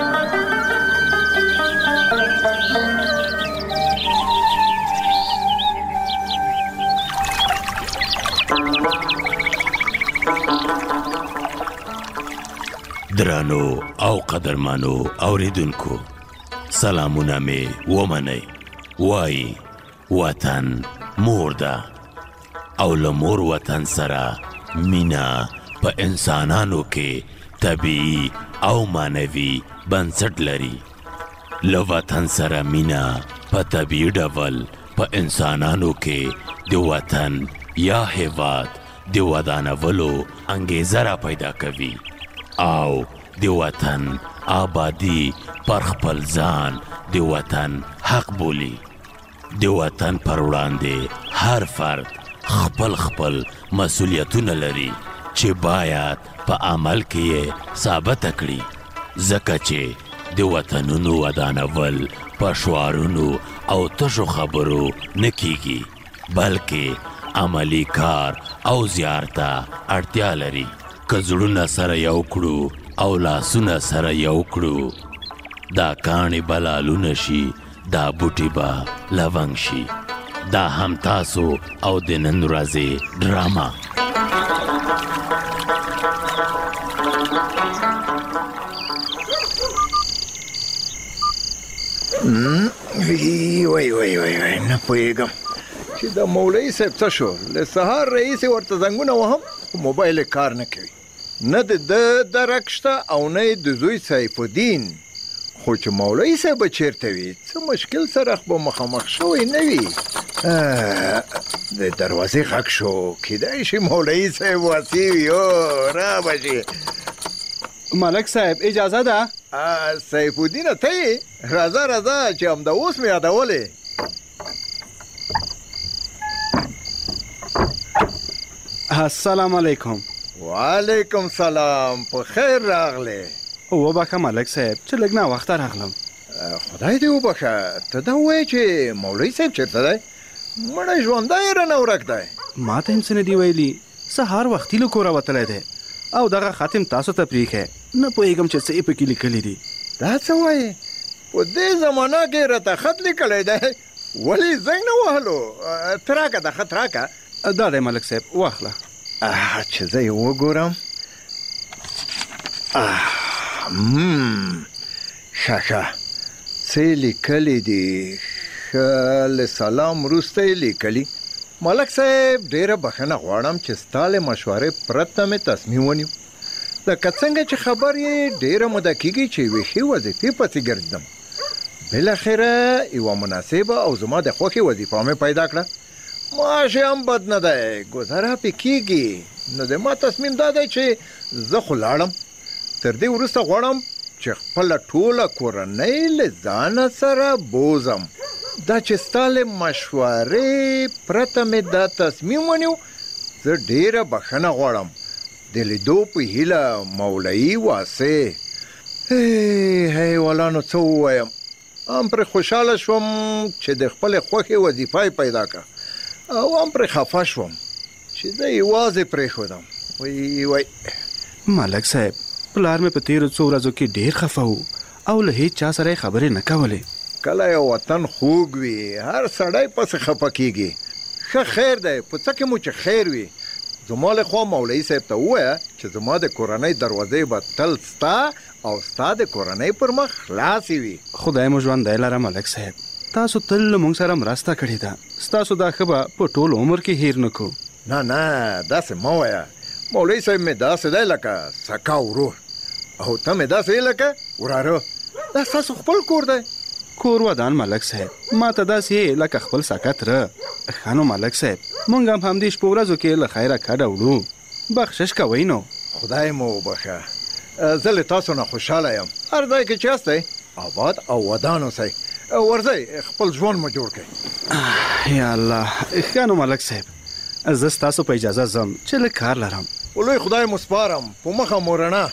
درانو او قدرمانو اوریدونکو سلامونه می ومنئ. وای وطن مور ده او لمور وطن سره مینا په انسانانو کې طبیعي او مانوي بنسټ لري. له وطن سره مینا په طبیعي ډول په انسانانو کې د وطن یا هیواد د ودانولو انګیزه را پیدا کوي او د وطن آبادی پر خپل ځان د وطن حق بولی. د وطن پر وړاندې هر فرد خپل مسؤلیتونه لري چې باید په عمل کې ثابت کړي، ځکه چې د وطنونو ودانول په شعارونو او تشو خبرو نه کیږي بلکې عملی کار او زیارته اړتیا لري. که زړونه سره یو کړو او لاسونه سره یو کړو دا کاڼې به لالونه شي، دا بوټي به لونګ شي. دا هم تاسو او د نن ورځې ډراما. وای نه پوهېږم چې د مولوي صاحب څه شو. له سهار رئیس ورته زنګونه وهم موبایل کار نه کوي، نه د درک شته او نه د زوی سیف الدین. خو چې مولوي صاحب چیرته وي څه مشکل سره خو مخامخ شوی نه وي. د دروازې غږ شو، کیدای شي مولوي صاحب واسی وي. را بشي ملک صاحب اجازه ده؟ سیف الدین ته راځه چې همدا اوس مې یادولې. السلام علیکم. وعلیکم سلام. په خیر راغلی. وبخه ملک صاحب چې لږ ناوخته راغلم. خدای دې وبخه. ته دا وایې چې مولوي صاحب چېرته دی؟ مړی ژوندی رانه ورک دی. ما ته هم څه نه دي ویلي. سهار وختي له کوره وتلی دی او دغه خاتم تاسو ته پرېښی. نه پوهېږم چې څه یې پکې لیکلي دي. دا څه وایې؟ په دې زمانه کې راته خط لیکلی دی، ولې زنګ نه وهلو؟ ته راکه دا خط راکه. دا دی ملک صاحب واخله. چې زه یې وګورم. ښه څه یې لیکلي دي؟ ښه له سلام وروسته یې لیکلي. ملک صاحب ډېره بخښنه غواړم چې ستا له مشورې پرته مې تصمیم ونیو. لکه څنګه چې خبر یې ډېره موده کېږي چې یوې ښې وظیفې پسې ګرځدم. بالاخره یوه مناسبه او زما د خوښې وظیفه مې پیدا کړه. معاش یې هم بد نه دی، ګذاره پې کېږي. نو د ما تصمیم دا دی چې زه خو لاړم. تر دې وروسته غواړم چې خپله ټوله کورنۍ له ځانه سره بوزم. دا چې ستا له مشورې پرته مې دا تصمیم ونیو، زه ډېره بښنه غواړم. د لیدو په هیله، مولوي واسع. حیوانانو څه ووایم، هم پرې خوشحاله شوم چې د خپلې خوښې وظیفه یې پیدا کړه، او هم پرې خفه شوم چې زه یوازې پرېښودم. وای ملک صاحب، پلار مې په تیرو څو ورځو کې ډېر خفه و او له هیڅ چا سره یې خبرې نه کولې. کله یو وطن خوږ وي، هر سړی پسې خفه کېږي. ښه خیر دی، په څه کې مو چې خیر وي. زما له خوا مولوي صاحب ته ووایه چې زما د کورنۍ دروازې به تل ستا او ستا د کورنۍ پر مخ خلاصې وي. خدای مو ژوندی لره ملک صاحب، تاسو تل له موږ سره مرسته کړې ده. ستاسو دا ښه به په ټول عمر کې هیر نه کړو. نه داسې مه وایه. مولوي صاحب مې داسې دی لکه سکا ورور، او ته مې داسې یې لکه وراره. دا ستاسو خپل کور دی. کور ودان ملک صاحب، ما ته داسې لکه خپل سکه تره. ښه نو ملک صاحب، موږ هم همدې شپو ورځو کې له خیره کډه وړو. بخشش کوئ نو. خدای مو وبښه. زه له تاسو نه خوشحاله یم. هر ځای کې چې یاستئ آباد او ودان اوسئ. ورځئ خپل ژوند مو جوړ کړئ. یا الله. ښه نو ملک صاحب، زه ستاسو په اجازه ځم چې لږ کار لرم. ولوی خدای مو سپارم. په مخه مو رڼا.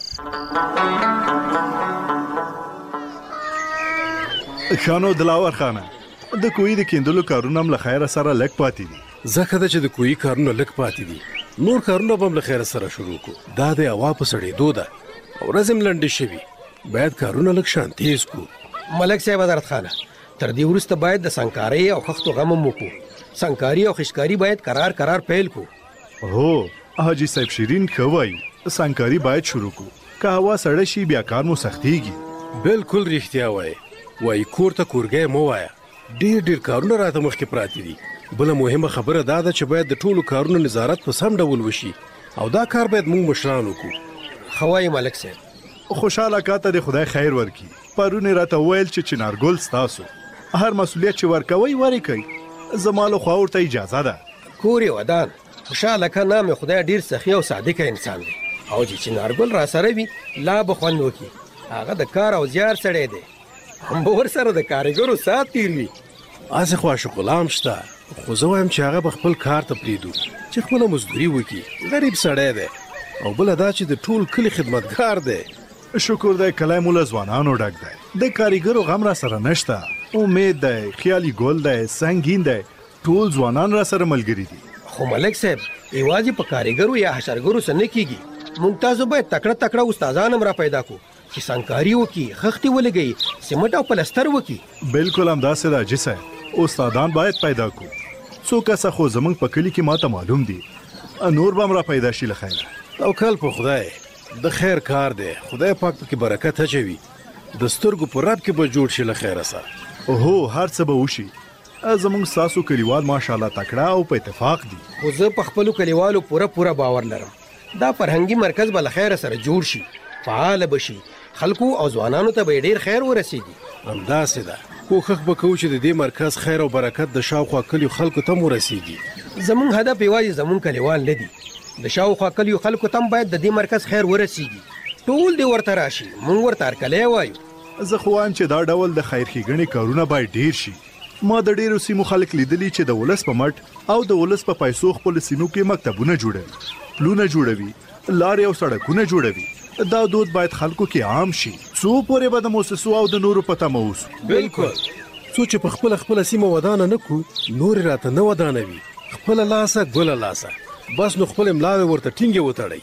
خانو دلاور خانه، د کوی د کیندلو کارونه هم له خیره سره لږ پاتې دي. ځکه ده چې د کوی کارونه لږ پاتې دي، نور کارونه به هم له خیره سره شروع کړو. دا د هوا په سړېدو ده، ورځې هم لنډې شوي، باید کارونه لږ شان تیز کړو. ملک صاحب حضرت خانه، تر دې وروسته باید د سنګکارۍ او خښتو غم هم وکړو. سنګکاري او خشکاري باید قرار پیل کړو. هو حاجی صاحب شیرین ښه وایي، سنګکاري باید شروع کړو. که هوا سړه شي بیا کار مو سختېږي. بالکل رښتیا وایي. وایي کور ته کورګی مه وایه. ډېر کارونه راته مخکې پراته دي. بله مهمه خبره دا ده چې باید د ټولو کارونو نظارت په سم ډول وشي، او دا کار باید موږ مشران وکړو. ښه وایي ملک صاحب. خوشحاله کاته د خدای خیر ورکړي. پرون یې راته وویل چې چنارګل ستاسو، هر مسؤلیت چې ورکوئ ورکوئ. زما له خوا ورته اجازه ده. کور یې ودان. خوشحاله که نام خدای ډېر سخي او صادقه انسان دی، او چې چنارګل را سره وي لا به خوند وکړي. هغه د کار او زیار سړی دی، هم به ورسره د کارګرو ساعت تیر وي. هسې خو عاشق غلام شته، خو زه وایم چې هغه به خپل کار ته پرېږدو چې خپله مزدوري وکړي. غریب سړی دی، او بله دا چې د ټول کلي خدمتګار دی. شکر دی کلی مو له ځوانانو ډک دی. د کاریګرو غم را سره نشته. امید دی، خیالي ګل دی، سنګین دی، ټول ځوانان را سره ملګري دي. خو ملک صاحب، یوازې په کاریګرو یا حشرګرو سره نه کېږي. موږ تاسو باید تکړه استادان هم را پیدا کړو چې سنګکاري وکړي، خښتې ولګوي، سمټ او پلستر وکړي. بالکل همداسې ده حاجي صاحب، استادان باید پیدا کړو. څو کسه خو زموږ په کلي کې ماته معلوم دي، نور به هم را پیدا شي له خیره. توکل په خدای، د خیر کار دی. خدای پاک پکې برکت اچوي. د سترګو په رب کې به جوړ شي له خیره سره. هو هر څه به وشي. زموږ ستاسو کلیوال ماشاءالله تکړه او په اتفاق دي. خو زه په خپلو کلیوالو پوره باور لرم. دا فرهنګي مرکز به له خیره سره جوړ شي، فعال بشي، خلکو او ځوانانو ته به ډېر خیر ورسیږي. همداسې ده. کوښښ به کوو چې د دې مرکز خیر او برکت د شاوخوا کلیو خلکو ته ورسیږي. زموږ هدف یوازې زموږ کلیوال نه دي، د شاوخوا کلیو خلکو ته باید د دې مرکز خیر ورسیږي. ټول دې ورته راشي، موږ ورته هرکلی وایو. زه خو وایم چې دا ډول د خیر ښېګڼې کارونه باید ډېر شي. ما د ډېرو سیمو خلک لیدلي چې د ولس په مټ او د ولس په پیسو خپلو سیمو کې مکتبونه جوړوي، پلونه جوړوي، لارې او سړکونه جوړوي. دا دود باید خلکو کې عام شي. څو پورې به د موسسو او د نورو په تمه اوسو. بالکل. څو چې په خپله سیمه ودانه نه کړو، نورې راته نه ودانوي. خپله لاسه ګله لاسه، بس نو خپل ملاوې ورته ټینګې وتړئ.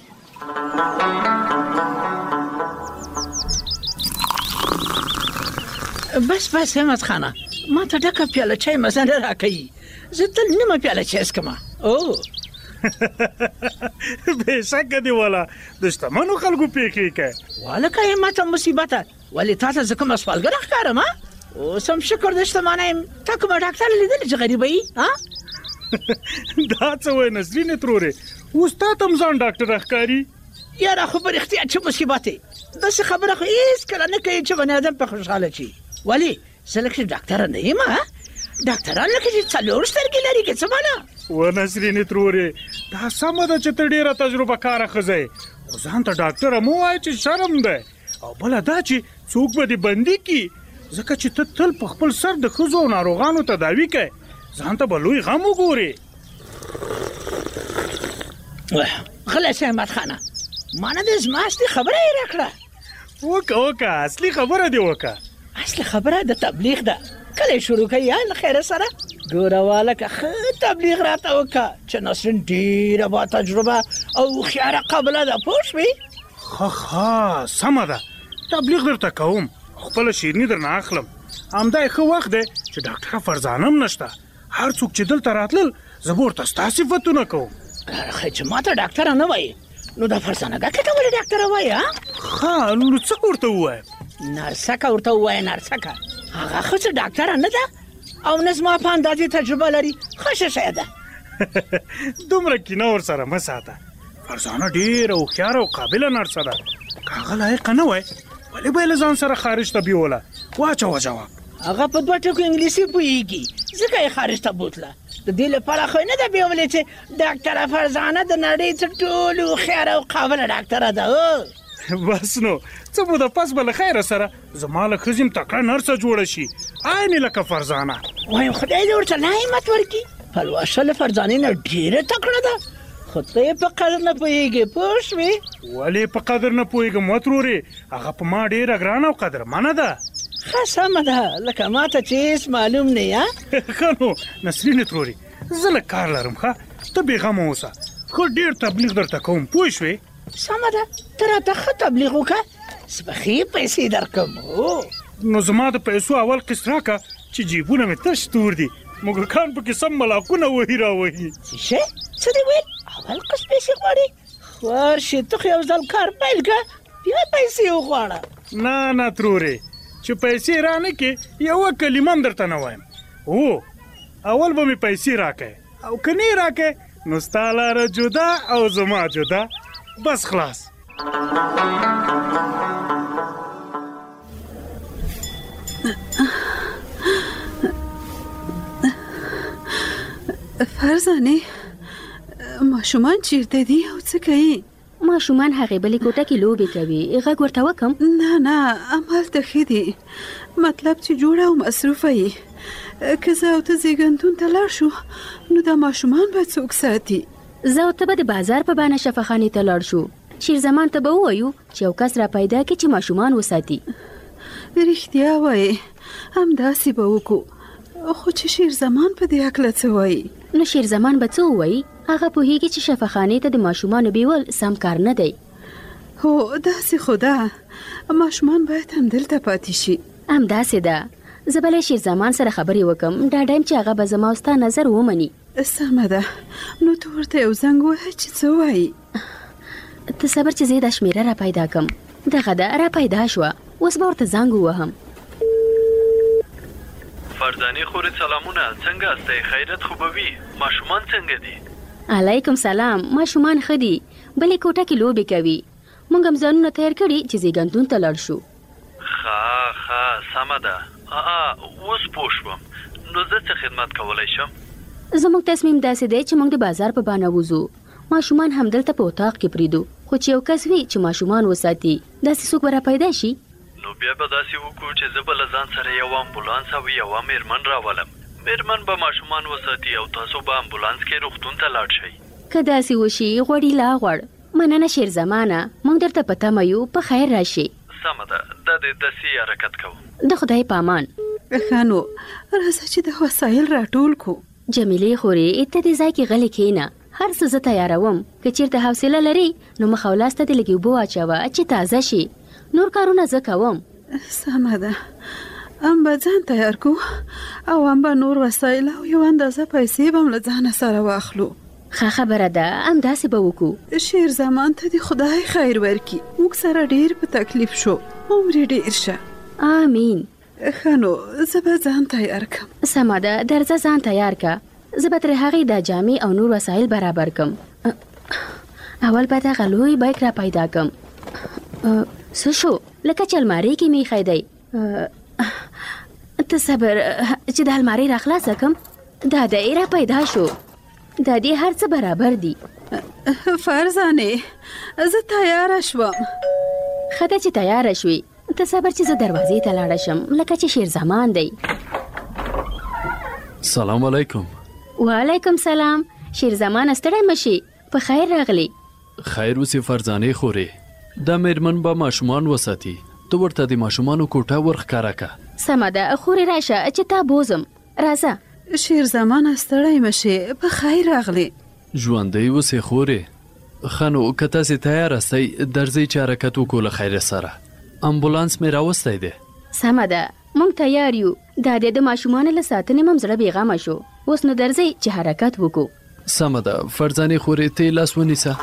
بس همت خانه، ما ته ډکه پیاله چای مزه نه راکوي. زه تل نیمه پیاله چای څښم. بېشکه دې والا د شتمنو خلکو پیښې کوي. والکه یې ماته مصیبته، ولې تا ته زه کومه سوالګره ښکارم؟ اوس هم شکر د شتمنه یم. تا کومه ډاکټر لیدلې چې غریبه یي؟ دا څه وایي نسرینې ترورې، اوس تا ته هم ځان ډاکټره ښکاري؟ یاره خو په رښتیا چې مصیبت دی داسې خبره خو هېڅکله نه کوي چې بني ادم په خوشحاله شي ولې زه لکه ډاکټره نه یم ډاکټران لکه چې 4 سترګې لري که څه معنا و نسرینې ترورې دا سمه ده چې ته ډېره تجربه کاره ښځه یې خو ځان ته ډاکټره مه وایه چې شرم دی او بله دا چې څوک به دې بندي کړي ځکه چې ته تل په خپل سر د ښځو او ناروغانو تداوي کوې ځان ته به لوی غم وګورې غلی شې احمد خانه ما نه د زما اصلي خبره یې راکړه وکه اصلي خبره دې وکه اصلي خبره د تبلیغ ده کله شروع کوي یا له خیره سره ګوره والکه ښه تبلیغ راته وکړه چې نسرین ډېره با تجربه او هوښیاره قابله ده پوه شوې ښه سمه ده تبلیغ درته کوم خپله شیرني درنه اخلم همدا یې ښه وخت دی چې ډاکټره فرزانه هم نشته هر څوک چې دلته راتلل زه به ورته ستا صفتونه کوم چې ما ته ډاکټره نه وایي نو دا فرزانه ګکې ته ولې ډاکټره وایي ښه نو څه ورته ووایم نرسکه ورته ووایه نرسکه هغه خو چې ډاکټره نه ده او نه زما په اندازې تجربه لري ښه شی ده دومره کینه ورسره مه ساته فرزانه ډېره هوښیاره او قابله نرسه ده که هغه لایقه نه وای ولې به یې له ځان سره خارج ته بیوله واچوه جواب هغه په 2 ټکو انګلیسي پوهېږي ځکه یې خارج ته بوتله د دې لپاره خو یې نه ده بیولې چې ډاکټره فرزانه د نړۍ تر ټولو هوښیاره او قابله ډاکټره ده بس نو څه مو د پس به له خیره سره زما له ښځې م تکړه نرسه جوړه شي عین لکه فرزانه وایم خدای دې ورته لا همت ورکړي پلوشه له فرزانې نه ډېره تکړه ده خو ته یې په قدر نه پوهېږې پوه شوې ولې په قدر نه پوهېږم وترورې هغه په ما ډېره ګرانه او قدرمنه ده ښه سمه ده لکه ما ته چې هېڅ معلوم نه یا ښه نو نسرینې ترورې زه لږ کار لرم ښه ته بېغمه اوسه ښه ډېر تبلیغ درته کوم پوه شوې سمه ده ته راته ښه تبلیغ وکړه زه به ښې پیسې درکړم نو زما د پیسو اول قسط راکړه چې جیبونه مې تش تور دي موږکان پکې سم ملاکونه وهي راوهي څه دې ویل اول قسط پیسې غواړې ورشې ته خو یو ځل کار پیل کړه بیا پیسې وغواړه نه ترورې چې پیسې رانه کې یوه کلمه هم درته نه وایم هو اول به مې پیسې راکړې او که نه یې راکړې نو ستا لاره جدا او زما جدا بس خلاص فرزانه ماشومان چیرته دي او څه کوي ماشومان هغې بلې کوټه کې لوبې کوي غږ ورته وکم نه همالته ښه دي مطلب چې جوړه او مصروفه یې که زه او ته زیږنتون ته لاړ شو نو دا ماشومان به څوک ساتي زه او ته به د بازار په بانه شفاخانې ته لاړ شو شیرزمان ته به ووایو چې یو کس را پیدا کړي چې ماشومان وساتي رښتیا وایې همداسې به وکړو خو چې شیرزمان په دې هکله څه وایي نو شیرزمان به څه ووایي هغه پوهېږي چې شفاخانې ته د ماشومانو بیول سم کار نه دی هو داسې خو ده ماشومان باید همدلته پاتې شي همداسې ده زه به له شیرزمان سره خبرې وکم ډاډه یم چې هغه به زما او ستا نظر ومني سمه ده نو ته ورته یو زنګ ووهه چې څه وایي ته صبر چې زه دا شمېره را پیدا کم دغه ده را پیدا شوه اوس به ورته زنګ ووهم فرزانې خورې سلامونه څنګه استئ خیرت خو به وي ماشومان څنګه دي علیکم سلام ماشومان ښه دي بلې کوټه کې لوبې کوي موږ هم ځانونه تیار کړي چې زیږنتون ته لاړ شو ښه سمه ده اوس پوه شوم نو زه څه خدمت کولی شم زموږ تصمیم داسې دی چې موږ د بازار په بانه وځو ماشومان همدلته په اتاق کې پریږدو خو چې یو کس وي چې ماشومان وساتي داسې څوک به را پیدا شي نو بیا به داسې وکړو چې زه به له ځان سره یو امبولانس او یوه میرمن راولم میرمن به ماشومان وساتي او تاسو به امبولانس کې روغتون ته لاړ شئ که داسې وشي غوړي لا غوړ مننه شیرزمانه موږ درته په تمه یو په خیر راشي سمه ده دا د داسې حرکت کوو د خدای په امان ښه نو راځه چې د وسایل راټول کړو جمیلې خورې ته دې ځای کې غلې کښېنه هر څه زه تیاروم که چېرته حوصله لري نو مخ او لاس ته د لږې اوبه واچوه چې تازه شي نور کارونه زه کوم سمه ده ام به ځان تیار کو او ام به نور وسایل او یو اندازه پیسې به هم له ځانه سره واخلو ښه خبره ده همداسې به وکړو شیرزمان ته دې خدای خیر ورکړي موږ سره ډېر په تکلیف شو عمر ډېر شه آمین ښه نو زه به ځان تیار کړم سمه ده درځه ځان تیار که زه به ترې هغې دا جامې او نور وسایل برابر کړم اول به دغه لوی بایک را پیدا کم. څه شو؟ لکه چې المارۍ کې مې ایښی دی. ته صبر چې د المارۍ را خلاصه کم. دا دی را پیدا شو. دا دې هر څه برابر دي. فرزانې زه تیاره شوم. ښه ده چې تیاره شوې. ته صبر چې زه دروازې ته لاړه شم لکه چې شیر زمان دی. سلام علیکم. وعلیکم سلام. شیر زمان ستړی مشي. په خیر راغلی. خیر اوسې فرزانې خورې. دا میرمن به ماشومان وساتي. ته ورته د ماشومانو کوټه ورښکاره که. سمه ده خورې راشه چې تا بوزم. راځه. شیر زمان ستړی مشي. په خیر راغلی. ژوندی اوسې خورې. ښه نو که تاسې تیار استئ درځئ چې حرکت وکړو له خیره سره. امبولانس مې راوستی دی. سمه ده موږ تیار یو. دا د ماشومانو له ساتنې مم زړه بېغمه شو. اوس نو درځئ چې حرکت وکړو. سمه ده فرزانې خورې ته یې لاس ونیسه.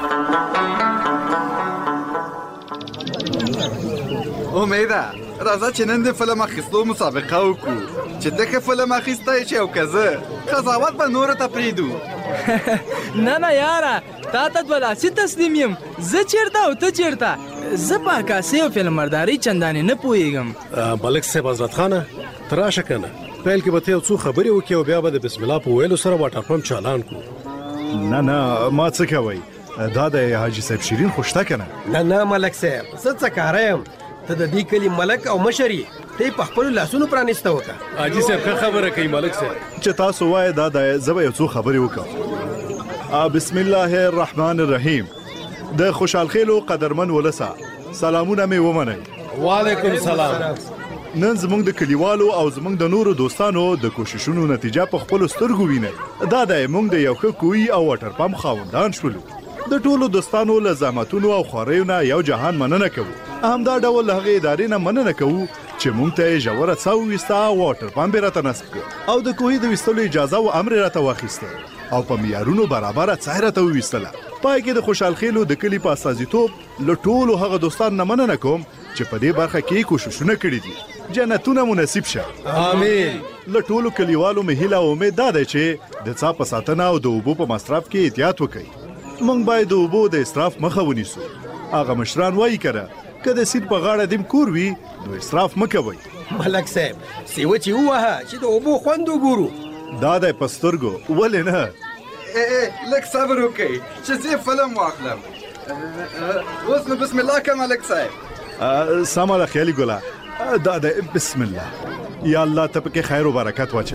امیده راځه چې نن د فلم اخیستلو مسابقه وکړو چې ته ښه فلم اخیستی شې او که زه قضاوت به نورو ته پرېږدو. نه یاره تا ته دوه لاسي تسلیم یم. زه چېرته او ته چېرته. زه په عکاسۍ او فلمبردارۍ چندانې نه پوهېږم. ملک صاحب حضرت خانه ته راشه که نه. پیل کې به ته یو څو خبرې وکړې او بیا به د بسم الله په ویلو سره واټر پمپ چالان کړو. نه ما څه کوئ؟ دا د حاجي صاحب شیرین خو شته که نه؟ نه ملک صاحب زه څه کاره یم. ته د دې کلي ملک او مشر یې. ته یې په خپلو لاسونو پرانیسته وکړه. حاجي صاحب ښه خبره کوي ملک صاحب. چې تاسو وایې دا دی زه به یو څو خبرې وکړم. بسم الله الرحمن الرحیم. د خوشحالخیلو قدرمن ولسه سلامونه مې ومنئ. وعلیکم سلام. نن زموږ د کلیوالو او زموږ د نورو دوستانو د کوششونو نتیجه په خپلو سترګو وینئ. دا دی موږ د یو ښه کوهي او واټر پمپ خاوندان شولو. د ټولو دوستانو له زحمتونو او خواریو نه یو جهان مننه کوو. همدا ډول له هغې ادارې نه مننه کوو چې موږ ته یې ژوره څا وویسته او واټر پمپ یې راته نصب کړ او د کوهي د ویستلو اجازه او امر یې راته واخیسته او په معیارونو برابره څا یې راته وویستله. پای کې د خوشحالخیلو د کلي په استازیتوب له ټولو هغه دوستانو نه مننه کوم چې په دې برخه کې کوششونه کړي دي. جنتونه منصیب شه. آمین. له ټولو کلیوالو مې هیله او امید دا دی چې د څا په ساتنه او د اوبو په مصرف کې احتیاط وکړي. موږ باید د اوبو د اسراف مخه ونیسو. هغه مشران وایي که که د سیند په غاړه دیم کور وي نو اسراف مه کوئ. ملک صاحب سیوه چې ووهه چې د اوبو خوند وګورو. دا دی په سترګو ولې نه. لږ صبر وکئ چې زه فلم واخلم. اوس نو بسم الله که ملک صاحب. سمه ده خیالي ګله. دا دی بسم الله. یا الله ته پکې خیر و برکت واچوي.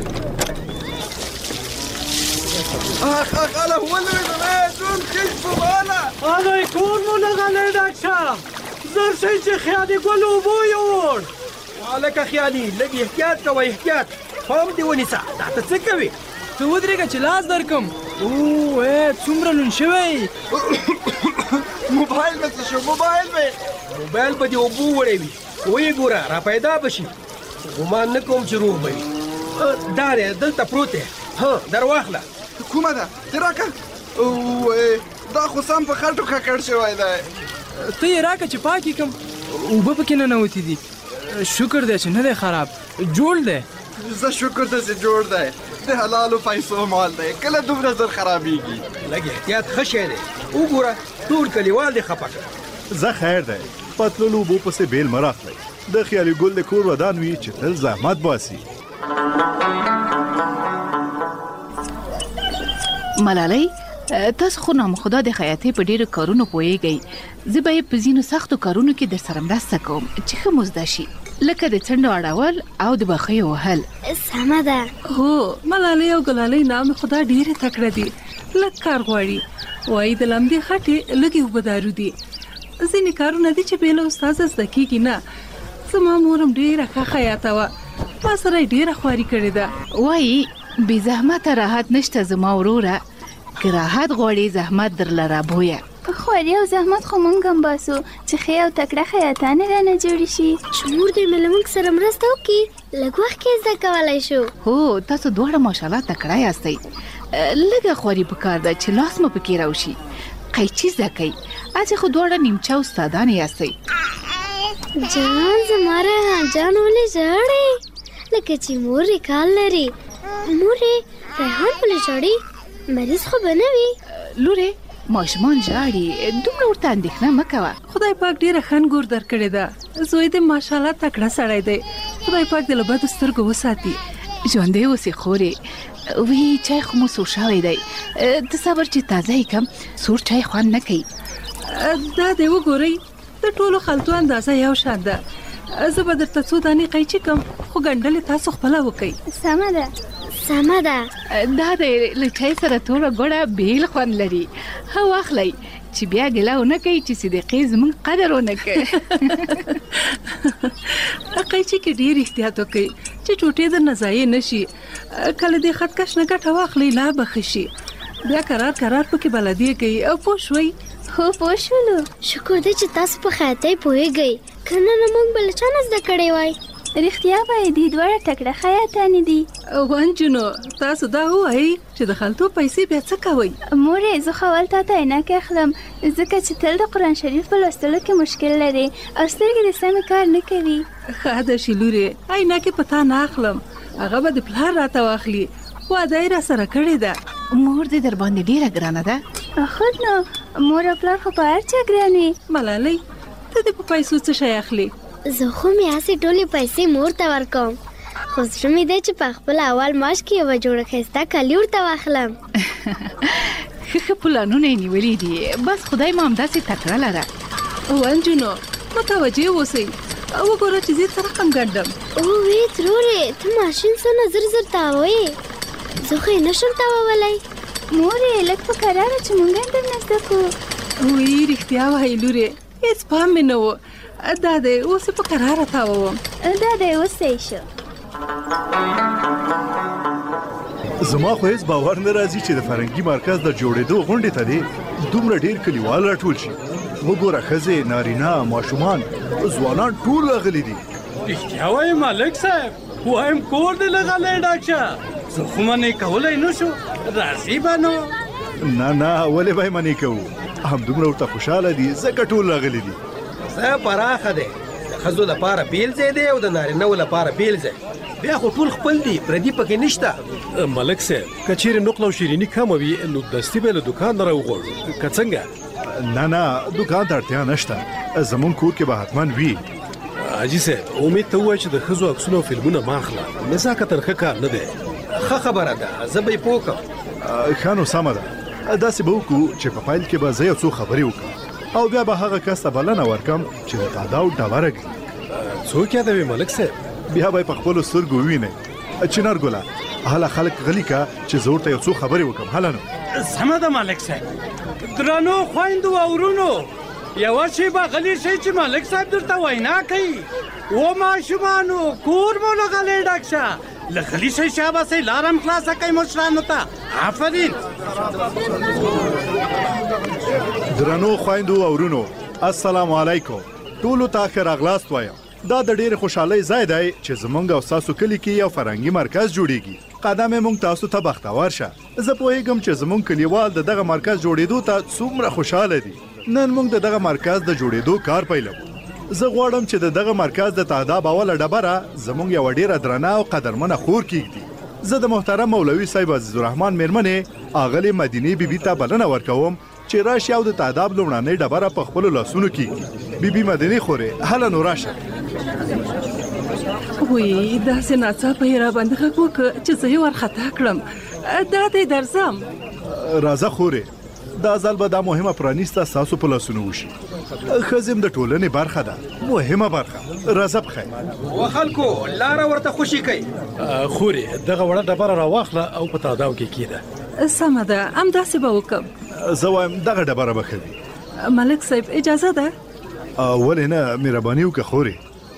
هلا ولې دون خیش بماله. آقای کور مو نغلی ډاکټر. زر شئ چې خیالي ګل اوبو یوړ. هلکه خیالي لږ احتیاط کوه احتیاط. پام دې ونیسه. دا ته څه کوې؟ ته ودرېږه چې لاس درکم. څومره لون شوی. موبایل به څه شو؟ موبایل به دې اوبو وړی وي. ویې ګوره را پیدا به شي. ګمان نه کوم چې روغ به وي. دا دی دلته پروت دی. در واخله. کومه ده؟ ته راکړه. دا خو سم په خټو ککړ شوی دی. ته یې راکړه چې پاک یې کړم. اوبه پکې ننوتې دي. شکر دی چې نه دی خراب. جوړ دی. زه شکر دی چې جوړ دی. د حلالو پیسو مال دی. کله دومره زر خرابېږي. لږ احتیاط ښه شی دی. وګوره ټول کلیوال دې خفه کړه. زه خیر دی. په تللو اوبو پسې بیل مه راخلئ. د خیالي ګل د کور ودان وي چې تل زحمت باسي. ملالۍ تاسو خو نامخدا د خیاطۍ په ډیرو کارونو پوهیږئ. زه به په ځینو سختو کارونو کې در سره مرسته کوم چې ښه مزده شي لکه د څنډو اړول او د بخیو وهل. سمه ده. هو ملالۍ او ګلالۍ نام خدا ډیره تکړه دي. لږ کار غواړي. وایي د لمدې خټې لږې اوبه دارو دي. ځینې کارونه دي چې بې له استاده زده کېږي نه. زما مورم ډیره ښه خیاطه وه. ما سره یې ډیره خواري کړې ده. وایي بې زحمته راحت نشته زما وروره. که راحت غواړي زحمت درله رابویه. خواري او زحمت خو مونږ هم باسو چې ښې او تکړه خیاطانې رانه جوړې شي. شمور دې مې له مونږ سره مرسته وکړي. لږ وخت کې زده کولی شو. هو تاسو دواړه ماشاءالله تکړه یاستئ. لږه خواري پکار ده چې لاس مو پکې راوشي. قیچي زده کوئ. اځې خو دواړه نیمچه استادانې یاستئ. جان زما ریحان جان ولې ژاړې؟ لکه چې مور یې کال لري. مور یې ریحان ولې ژاړي؟ مریض خو به نه وي. لورې ماشومان ژاړي، دومره ورته اندېښنه مه کوه. خدای پاک ډیره ښه انګور درکړې ده. زوی دې ماشاءالله تکړه سړی دی. خدای پاک دې له بدو سترګو وساتي. ژوندی اوسې خورې. وی چای خو مو سور شوی دی. ته صبر چې تازه یې کم، سور چای خوند نه کوي. دا دې وګورئ، د ټولو خلطو اندازه یو شان ده. زه به درته څو دانې قیچي کم، خو ګنډلې تاسو خپله وکئ. سمه ده. دا د له چای سره توره ګوړه بیل خوند لري. ها واخلئ چې بیا ګیله ونه کوي چې صدیقې زموږ قدر ونه کوي. قیچي کې ډېر احتیاط وکئ چې ټوټې درنه ضایع نه شي. کله دې خطکش نه ګټه واخلئ لا به ښه شي. بیا کرار پکې بلدیږئ. پوه شوئ؟ هو پوه شولو. شکر دی چې تاسو په خیاطۍ پوهېږئ، که نه موږ به له چا نه زده کړی وای. رښتیا وایي دي دواړه تکړه خیاطانې دي. ونجونو تاسو دا ووایئ چې د خلطو پیسې بیا څه کوئ؟ مورې زه خو اول تا ته عینکې اخلم، ځکه چې تل د قرآن شریف په لوستلو کې مشکل لري او سترګې د سمې کار نه کوي. ښه ده شیلورې، عینکې په تا نه اخلم، هغه به د پلار راته واخلي. واده یې راسره کړې ده. مور دې در باندې ډېره ګرانه ده. خود نو مور او پلار خو په هر چا ګران وي. ملالۍ ته دې په پیسو څه شی اخلي؟ زه خو مې هسې ټولې پیسې مور ته ورکوم، خو زړه مې دی چې په خپل اول معاش کې یوه جوړه ښایسته کالي ورته واخلم. ښه پلانونه یې نیولي دي، بس خدای مو همداسې تکړه لره. ونجونو متوجه اوسئ، وګوره چې زه څه رقم ګنډم. وی ترورې ته ماشین څونه زر تاوئ، زه خو یې نشم تاوولی. مورې لږ په کراره چې مونږ هم درنه زده کړو. وی رښتیا وایي لورې، هېڅ پام مې نه و. دا دی اوس په کراره تاووم. دا دی اوس صحیح شو. زما خو هېڅ باور نه راځي چې د فرهنګي مرکز د جوړېدو غونډې ته دې دومره ډېر کلیوال راټول شي. وګوره ښځې، نارینه، ماشومان، ځوانان ټول راغلي دي. رښتیا وایي ملک صاحب، وایم کور دې لغلی ډاک شه. زه خو منې کولی نه شو، راځي به نو. نه ولې به یې منې کوو؟ همدومره ورته خوشحاله دي ځکه ټول راغلي دي. ځای پراخه دی، د ښځو لپاره بیل ځای دی او د نارینهو لپاره بیل ځای. بیا خو ټول خپل دي، پردي پکې نشته. ملک صاحب که چیرې نقل او شیریني کمه وي نو دستي به له دوکان نه راوغواړو، که څنګه؟ نه دوکان ته اړتیا نشته، زمونږ کور کې به حتما وي. حاجي صاحب امید ته ووایه چې د ښځو عکسونه او فلمونه مه اخله، نزاکتن ښه کار نه دی. ښه خبره ده، زه به یې پوه کړم. ښه نو سمه ده، داسې به وکړو چې په پیل کې به زه یو څو خبرې وکړم او بیا به هغه کس ته بلنه ورکړم چې د تاداو ډبره ږدي. څوک یادوي ملک صاحب؟ بیا به یې په خپلو سترګو ووینئ. چنار ګله هله خلک غلي که چې زه ورته یو څو خبرې وکړم. هله نو سمه ده ملک صاحب. درنو خویندو او ورونو، یوه شیبه غلی شئ چې ملک صاحب درته وینا کوي. و ماشومانو کور مو له غلی ډک شه، له غلي شئ شاباسئ، لارم خلاصه کوئ مشرانو ته. آفرین. درنو خویندو او ورونو، السلام علیکم. ټولو ته ښه راغلاست وایم. دا د ډېرې خوشحالۍ ځای دی چې زمونږ او ستاسو کلي کې یو فرهنګي مرکز جوړیږي. قدم یې موږ تاسو ته بختور شه. زه پوهیږم چې زمونږ کلیوال د دغه مرکز جوړېدو ته څومره خوشحاله دي. نن موږ د دغه مرکز د جوړېدو کار پیلوو. زه غواړم چې د دغه مرکز د تاداب اوله ډبره زمونږ یوه ډېره درنه او قدرمنه خور کیږدي. زه د محترم مولوي صاحب عزیزالرحمن میرمنې اغلې مدینې بیبي ته بلنه ورکوم چې راشي او د تاداب لومړنۍ ډبره په خپلو لاسونو کیږدي. بیبي مدینې خورې، هله نو راشه. وی داسې ناڅاپه یې راباندې غږ وکړه چې زه یې وارخطا کړم. دا دی درځم. راځه خورې، دا ځل به دا مهمه پرانیسته ستاسو په لاسونو وشي. ښځې د ټولنې برخه ده، مهمه برخه. راځه بخیر. و خلکو لاره ورته خوشي کوي. خورې دغه وړه ډبره راواخله او په تاداو کې کېده. سمه ده، همداسې به وکړم. زه وایم دغه ډبره به ښه وي. ملک صاحب اجازه ده؟ ولې نه، مهرباني وکړه خورې.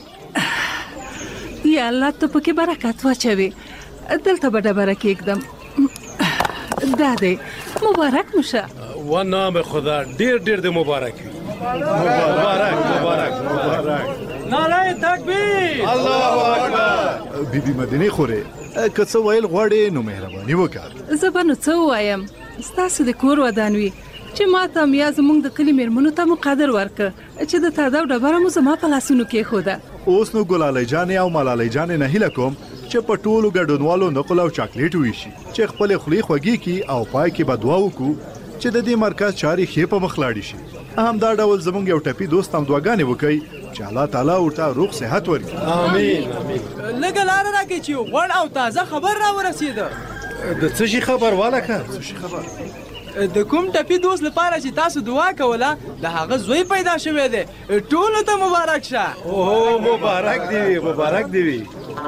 یا الله ته پکې برکت واچوي. دلته به ډبره کېږدم. دا دی مبارک مو شه. و نام خدا ډېر دې مبارک وي. مبارک. نعره تکبیر، الله اکبر. بیبي مدینې خورې که څه ویل غواړې نو مهرباني وکړه. زه به نو څه ووایم، ستاسو د کور ودان وي چې ما ته هم یا زموږ د کلي مېرمنو ته مو قدر ورکړه چې د تاداو ډبره مو زما په لاسونو کېښوده. اوس نو ګلالۍ جانې او ملالۍ جانې نه هیله کوم چې په ټولو ګډونوالو نقل او چاکلیټ ویشي چې خپلې خولې خوږې کړي او پای کې به دعا وکړو چې د دې مرکز چاري ښې په مخ لاړې شي. همدا ډول زموږ یو ټپي دوست هم دعاګانې وکړي چې الله تعالی ورته روغ صحت ورکړي. امين. لږه لاره راکړئ چې غوړ او تازه خبر راورسېده. د څه شي خبر والکه؟ څه شي خبر؟ د کوم ټپي دوست لپاره چې تاسو دعا کوله د هغه زوی پیدا شوی دی. ټولو ته مبارک شه. اوه مبارک دی وي، مبارک دی وي.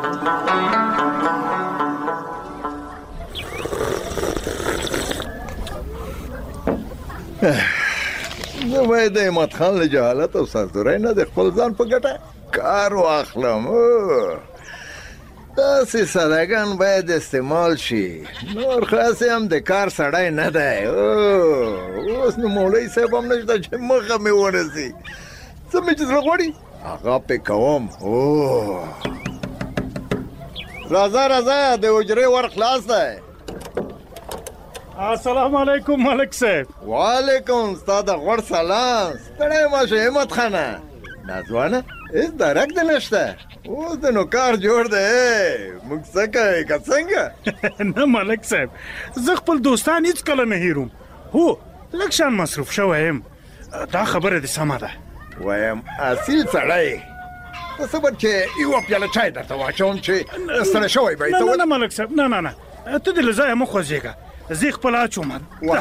زه باید د احمد خان له جهالت او سرزورۍ نه د خپل ځان په ګټه کار واخلم. داسې سادهګان باید استعمال شي. نور خاص هم د کار سړی نه دی. اوس نو مولوي صاحب هم نشته چې مخه مې ورسي. څه مې چې زړه غواړي هغه پې کوم. راځه راځه د حجرې ور خلاص دی. السلام علیکم ملک صاحب. وعلیکم ستا د غوړ سلام. ستړی مه شه همت خانه. ناځوانه هېڅ درک دې نشته. اوس د نو کار جوړ دی. موږ څه کوې که څنګه؟ نه ملک صاحب زه خپل دوستان هېڅکله نه هېروم. هو لږ شان مصروف شوی یم. دا خبره دې سمه ده. وایم اصیل سړی ته صبر چې یوه پیاله چای درته واچوم چې ستړی شوی به یې نه نه ملک صاحب نه نه نه ته دې له ځایه مه خوځېږه. زه یې خپله اچوم.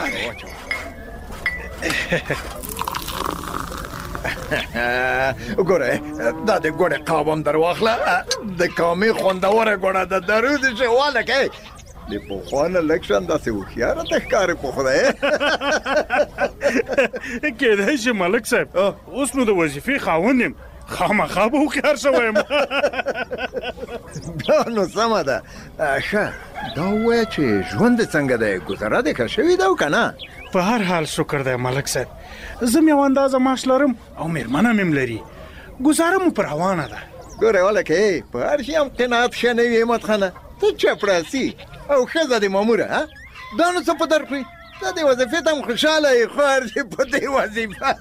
ګوره دا د ګوړې قاب هم در واخله. د کامې خوندوره ګوړه د درود شي والکه د پخوا نه لږ شان داسې هوښیاره ته ښکارې په خدای. کېدای شي ملک صاحب اوس نو د وظیفې خاوند یم. خامخا به هوښیار شوی یم. بیا نو سمه ده. ښه دا ووایه چې ژوند دې څنګه دی؟ ګذره دې ښه شوي ده او که نه؟ په هر حال شکر دی ملک صاحب. زه م یو اندازه معاش لرم او مېرمنه مې لري. ګزاره مو پر روانه ده. ګورې والکه په هر شي هم قناعت ښه نه وي احمد خانه. ته چپړاسي او ښځه دې ماموره دا نو څه په در کړي. ته دې وظیفې ته هم خوشحاله یې خو هر شي په دې وظیفه.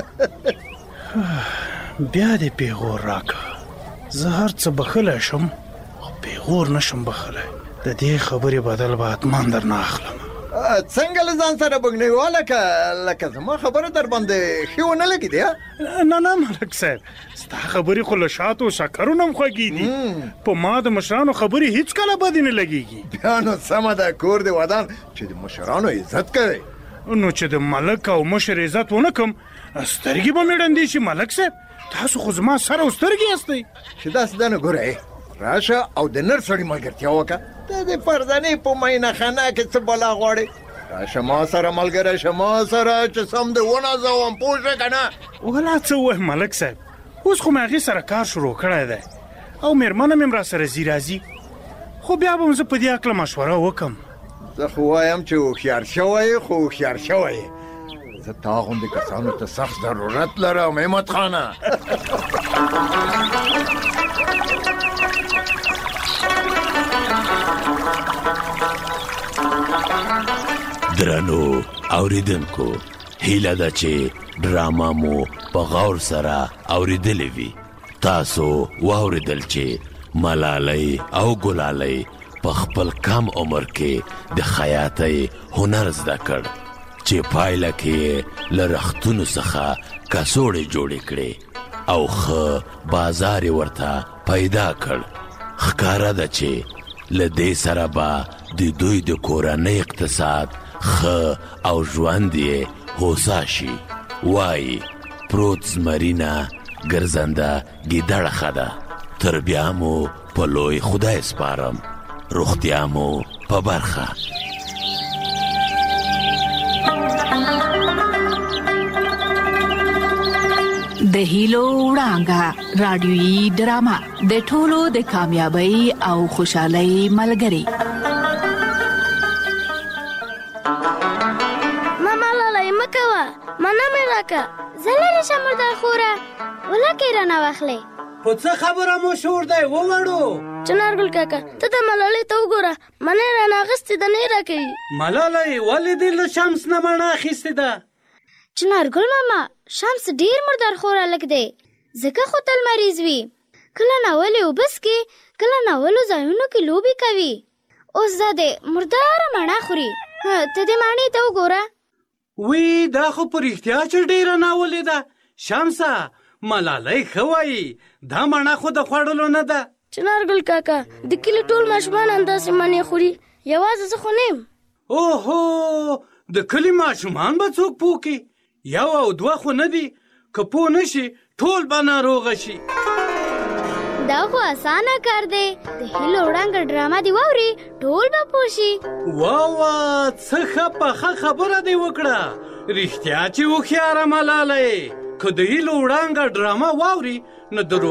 بیا دې پیغور راکړه. زه هر څه بخلی شم خو پیغور نشم بخلی. د دې خبرې بدل به حتما درنه اخلم. څنګه له ځان سره بګنې لکه زما خبره در باندې ښې ونه لګېدې؟ نه نه ملک صاحب ستا خبرې خو له شاتو او شکرونه هم خوږې دي. په ما د مشرانو خبرې هېڅکله بدې نه لګېږي. بیا نو سمه ده کور دې ودان چې د مشرانو عزت کوي. نو چې د ملک او مشر عزت ونه کم سترګې به مې ړندې شي ملک صاحب. تاسو خو زما سر او سترګې یاستئ. چې داسې ده نو ګوره راشه او د نر سړي ملګرتیا وکړه. ته د فرزانې په مینه خانه کې څه بلا غواړې؟ راشه ما سره ملګری شه ما سره چې سم دې ونازوم پوه شه که نه؟ ولا څه ووایم ملک صاحب اوس خو مې هغې سره کار شروع کړی دی او مېرمنه مې را سره ځي راځي. خو بیا به م زه په دې هکله مشوره وکړم. زه خو وایم چې هوښیار شوی یې خو هوښیار شوی یې. زه تا غوندې کسانو ته سخت ضرورت لرم احمد خانه. درنو اوریدونکو هیله ده چې ډراما مو په غور سره اوریدلې وي. تاسو واوریدل چې ملالۍ او ګلالۍ په خپل کم عمر کې د خیاطۍ هنر زده کړ چې پایله کې له رختونو څخه کڅوړې جوړې کړې او ښه بازار یې ورته پیدا کړ. ښکاره ده چې له دې سره به د دوی د کورنۍ اقتصاد ښه او ژوند یې هوسا شي. وایي پروت زمرینه ګرځنده ګیدړه ښه ده. تر بیا مو په لوی خدای سپارم. روغتیا مو په برخه. د هیلو وړانګه رادیویي ډرامه د ټولو د کامیابی او خوشحالۍ ملګری. ماما لاله مکوه مانا مې راکه زلری شمردار خوره ولکه رانه واخلې. خو څه خبره مو شور دی ووړو؟ چنارګل کاکا ته د ملالۍ ته وګوره منې رانه اخیستې ده نه راکوي. ملالۍ ولې دې له شمس نه مڼه اخیستې ده؟ چنارګل ماما شمس ډیر مردار خور هلک دی ځکه خو تل مریض وي. کله ناولې اوبه څښي کله ناولو ځایونو کې لوبې کوي. اوس دا دی مرداره مڼه خوري. ته دې مڼې ته وګوره. وی دا خو په رښتیا چې ډیره ناولې ده. شمسه ملالۍ ښه وایي دا مڼه خو د خوړلو نه ده. چنارګل کاکا د کلي ټول ماشومان همداسې مڼې خوري، یوازې زه خو نه یم. اوهو د کلي ماشومان به څوک پوکي؟ 1 او 2 خو نه دي، که پوه نه شي ټول به ناروغه شي. دا خو اسانه کار دی، د هیلو وړانګه ډرامه دی واوري ټول به پوه شي. واه څه ښه پخه خبره دی وکړه. رښتیا چې هوښیاره ملالۍ، که د هیلو وړانګه ډرامه واوري نو د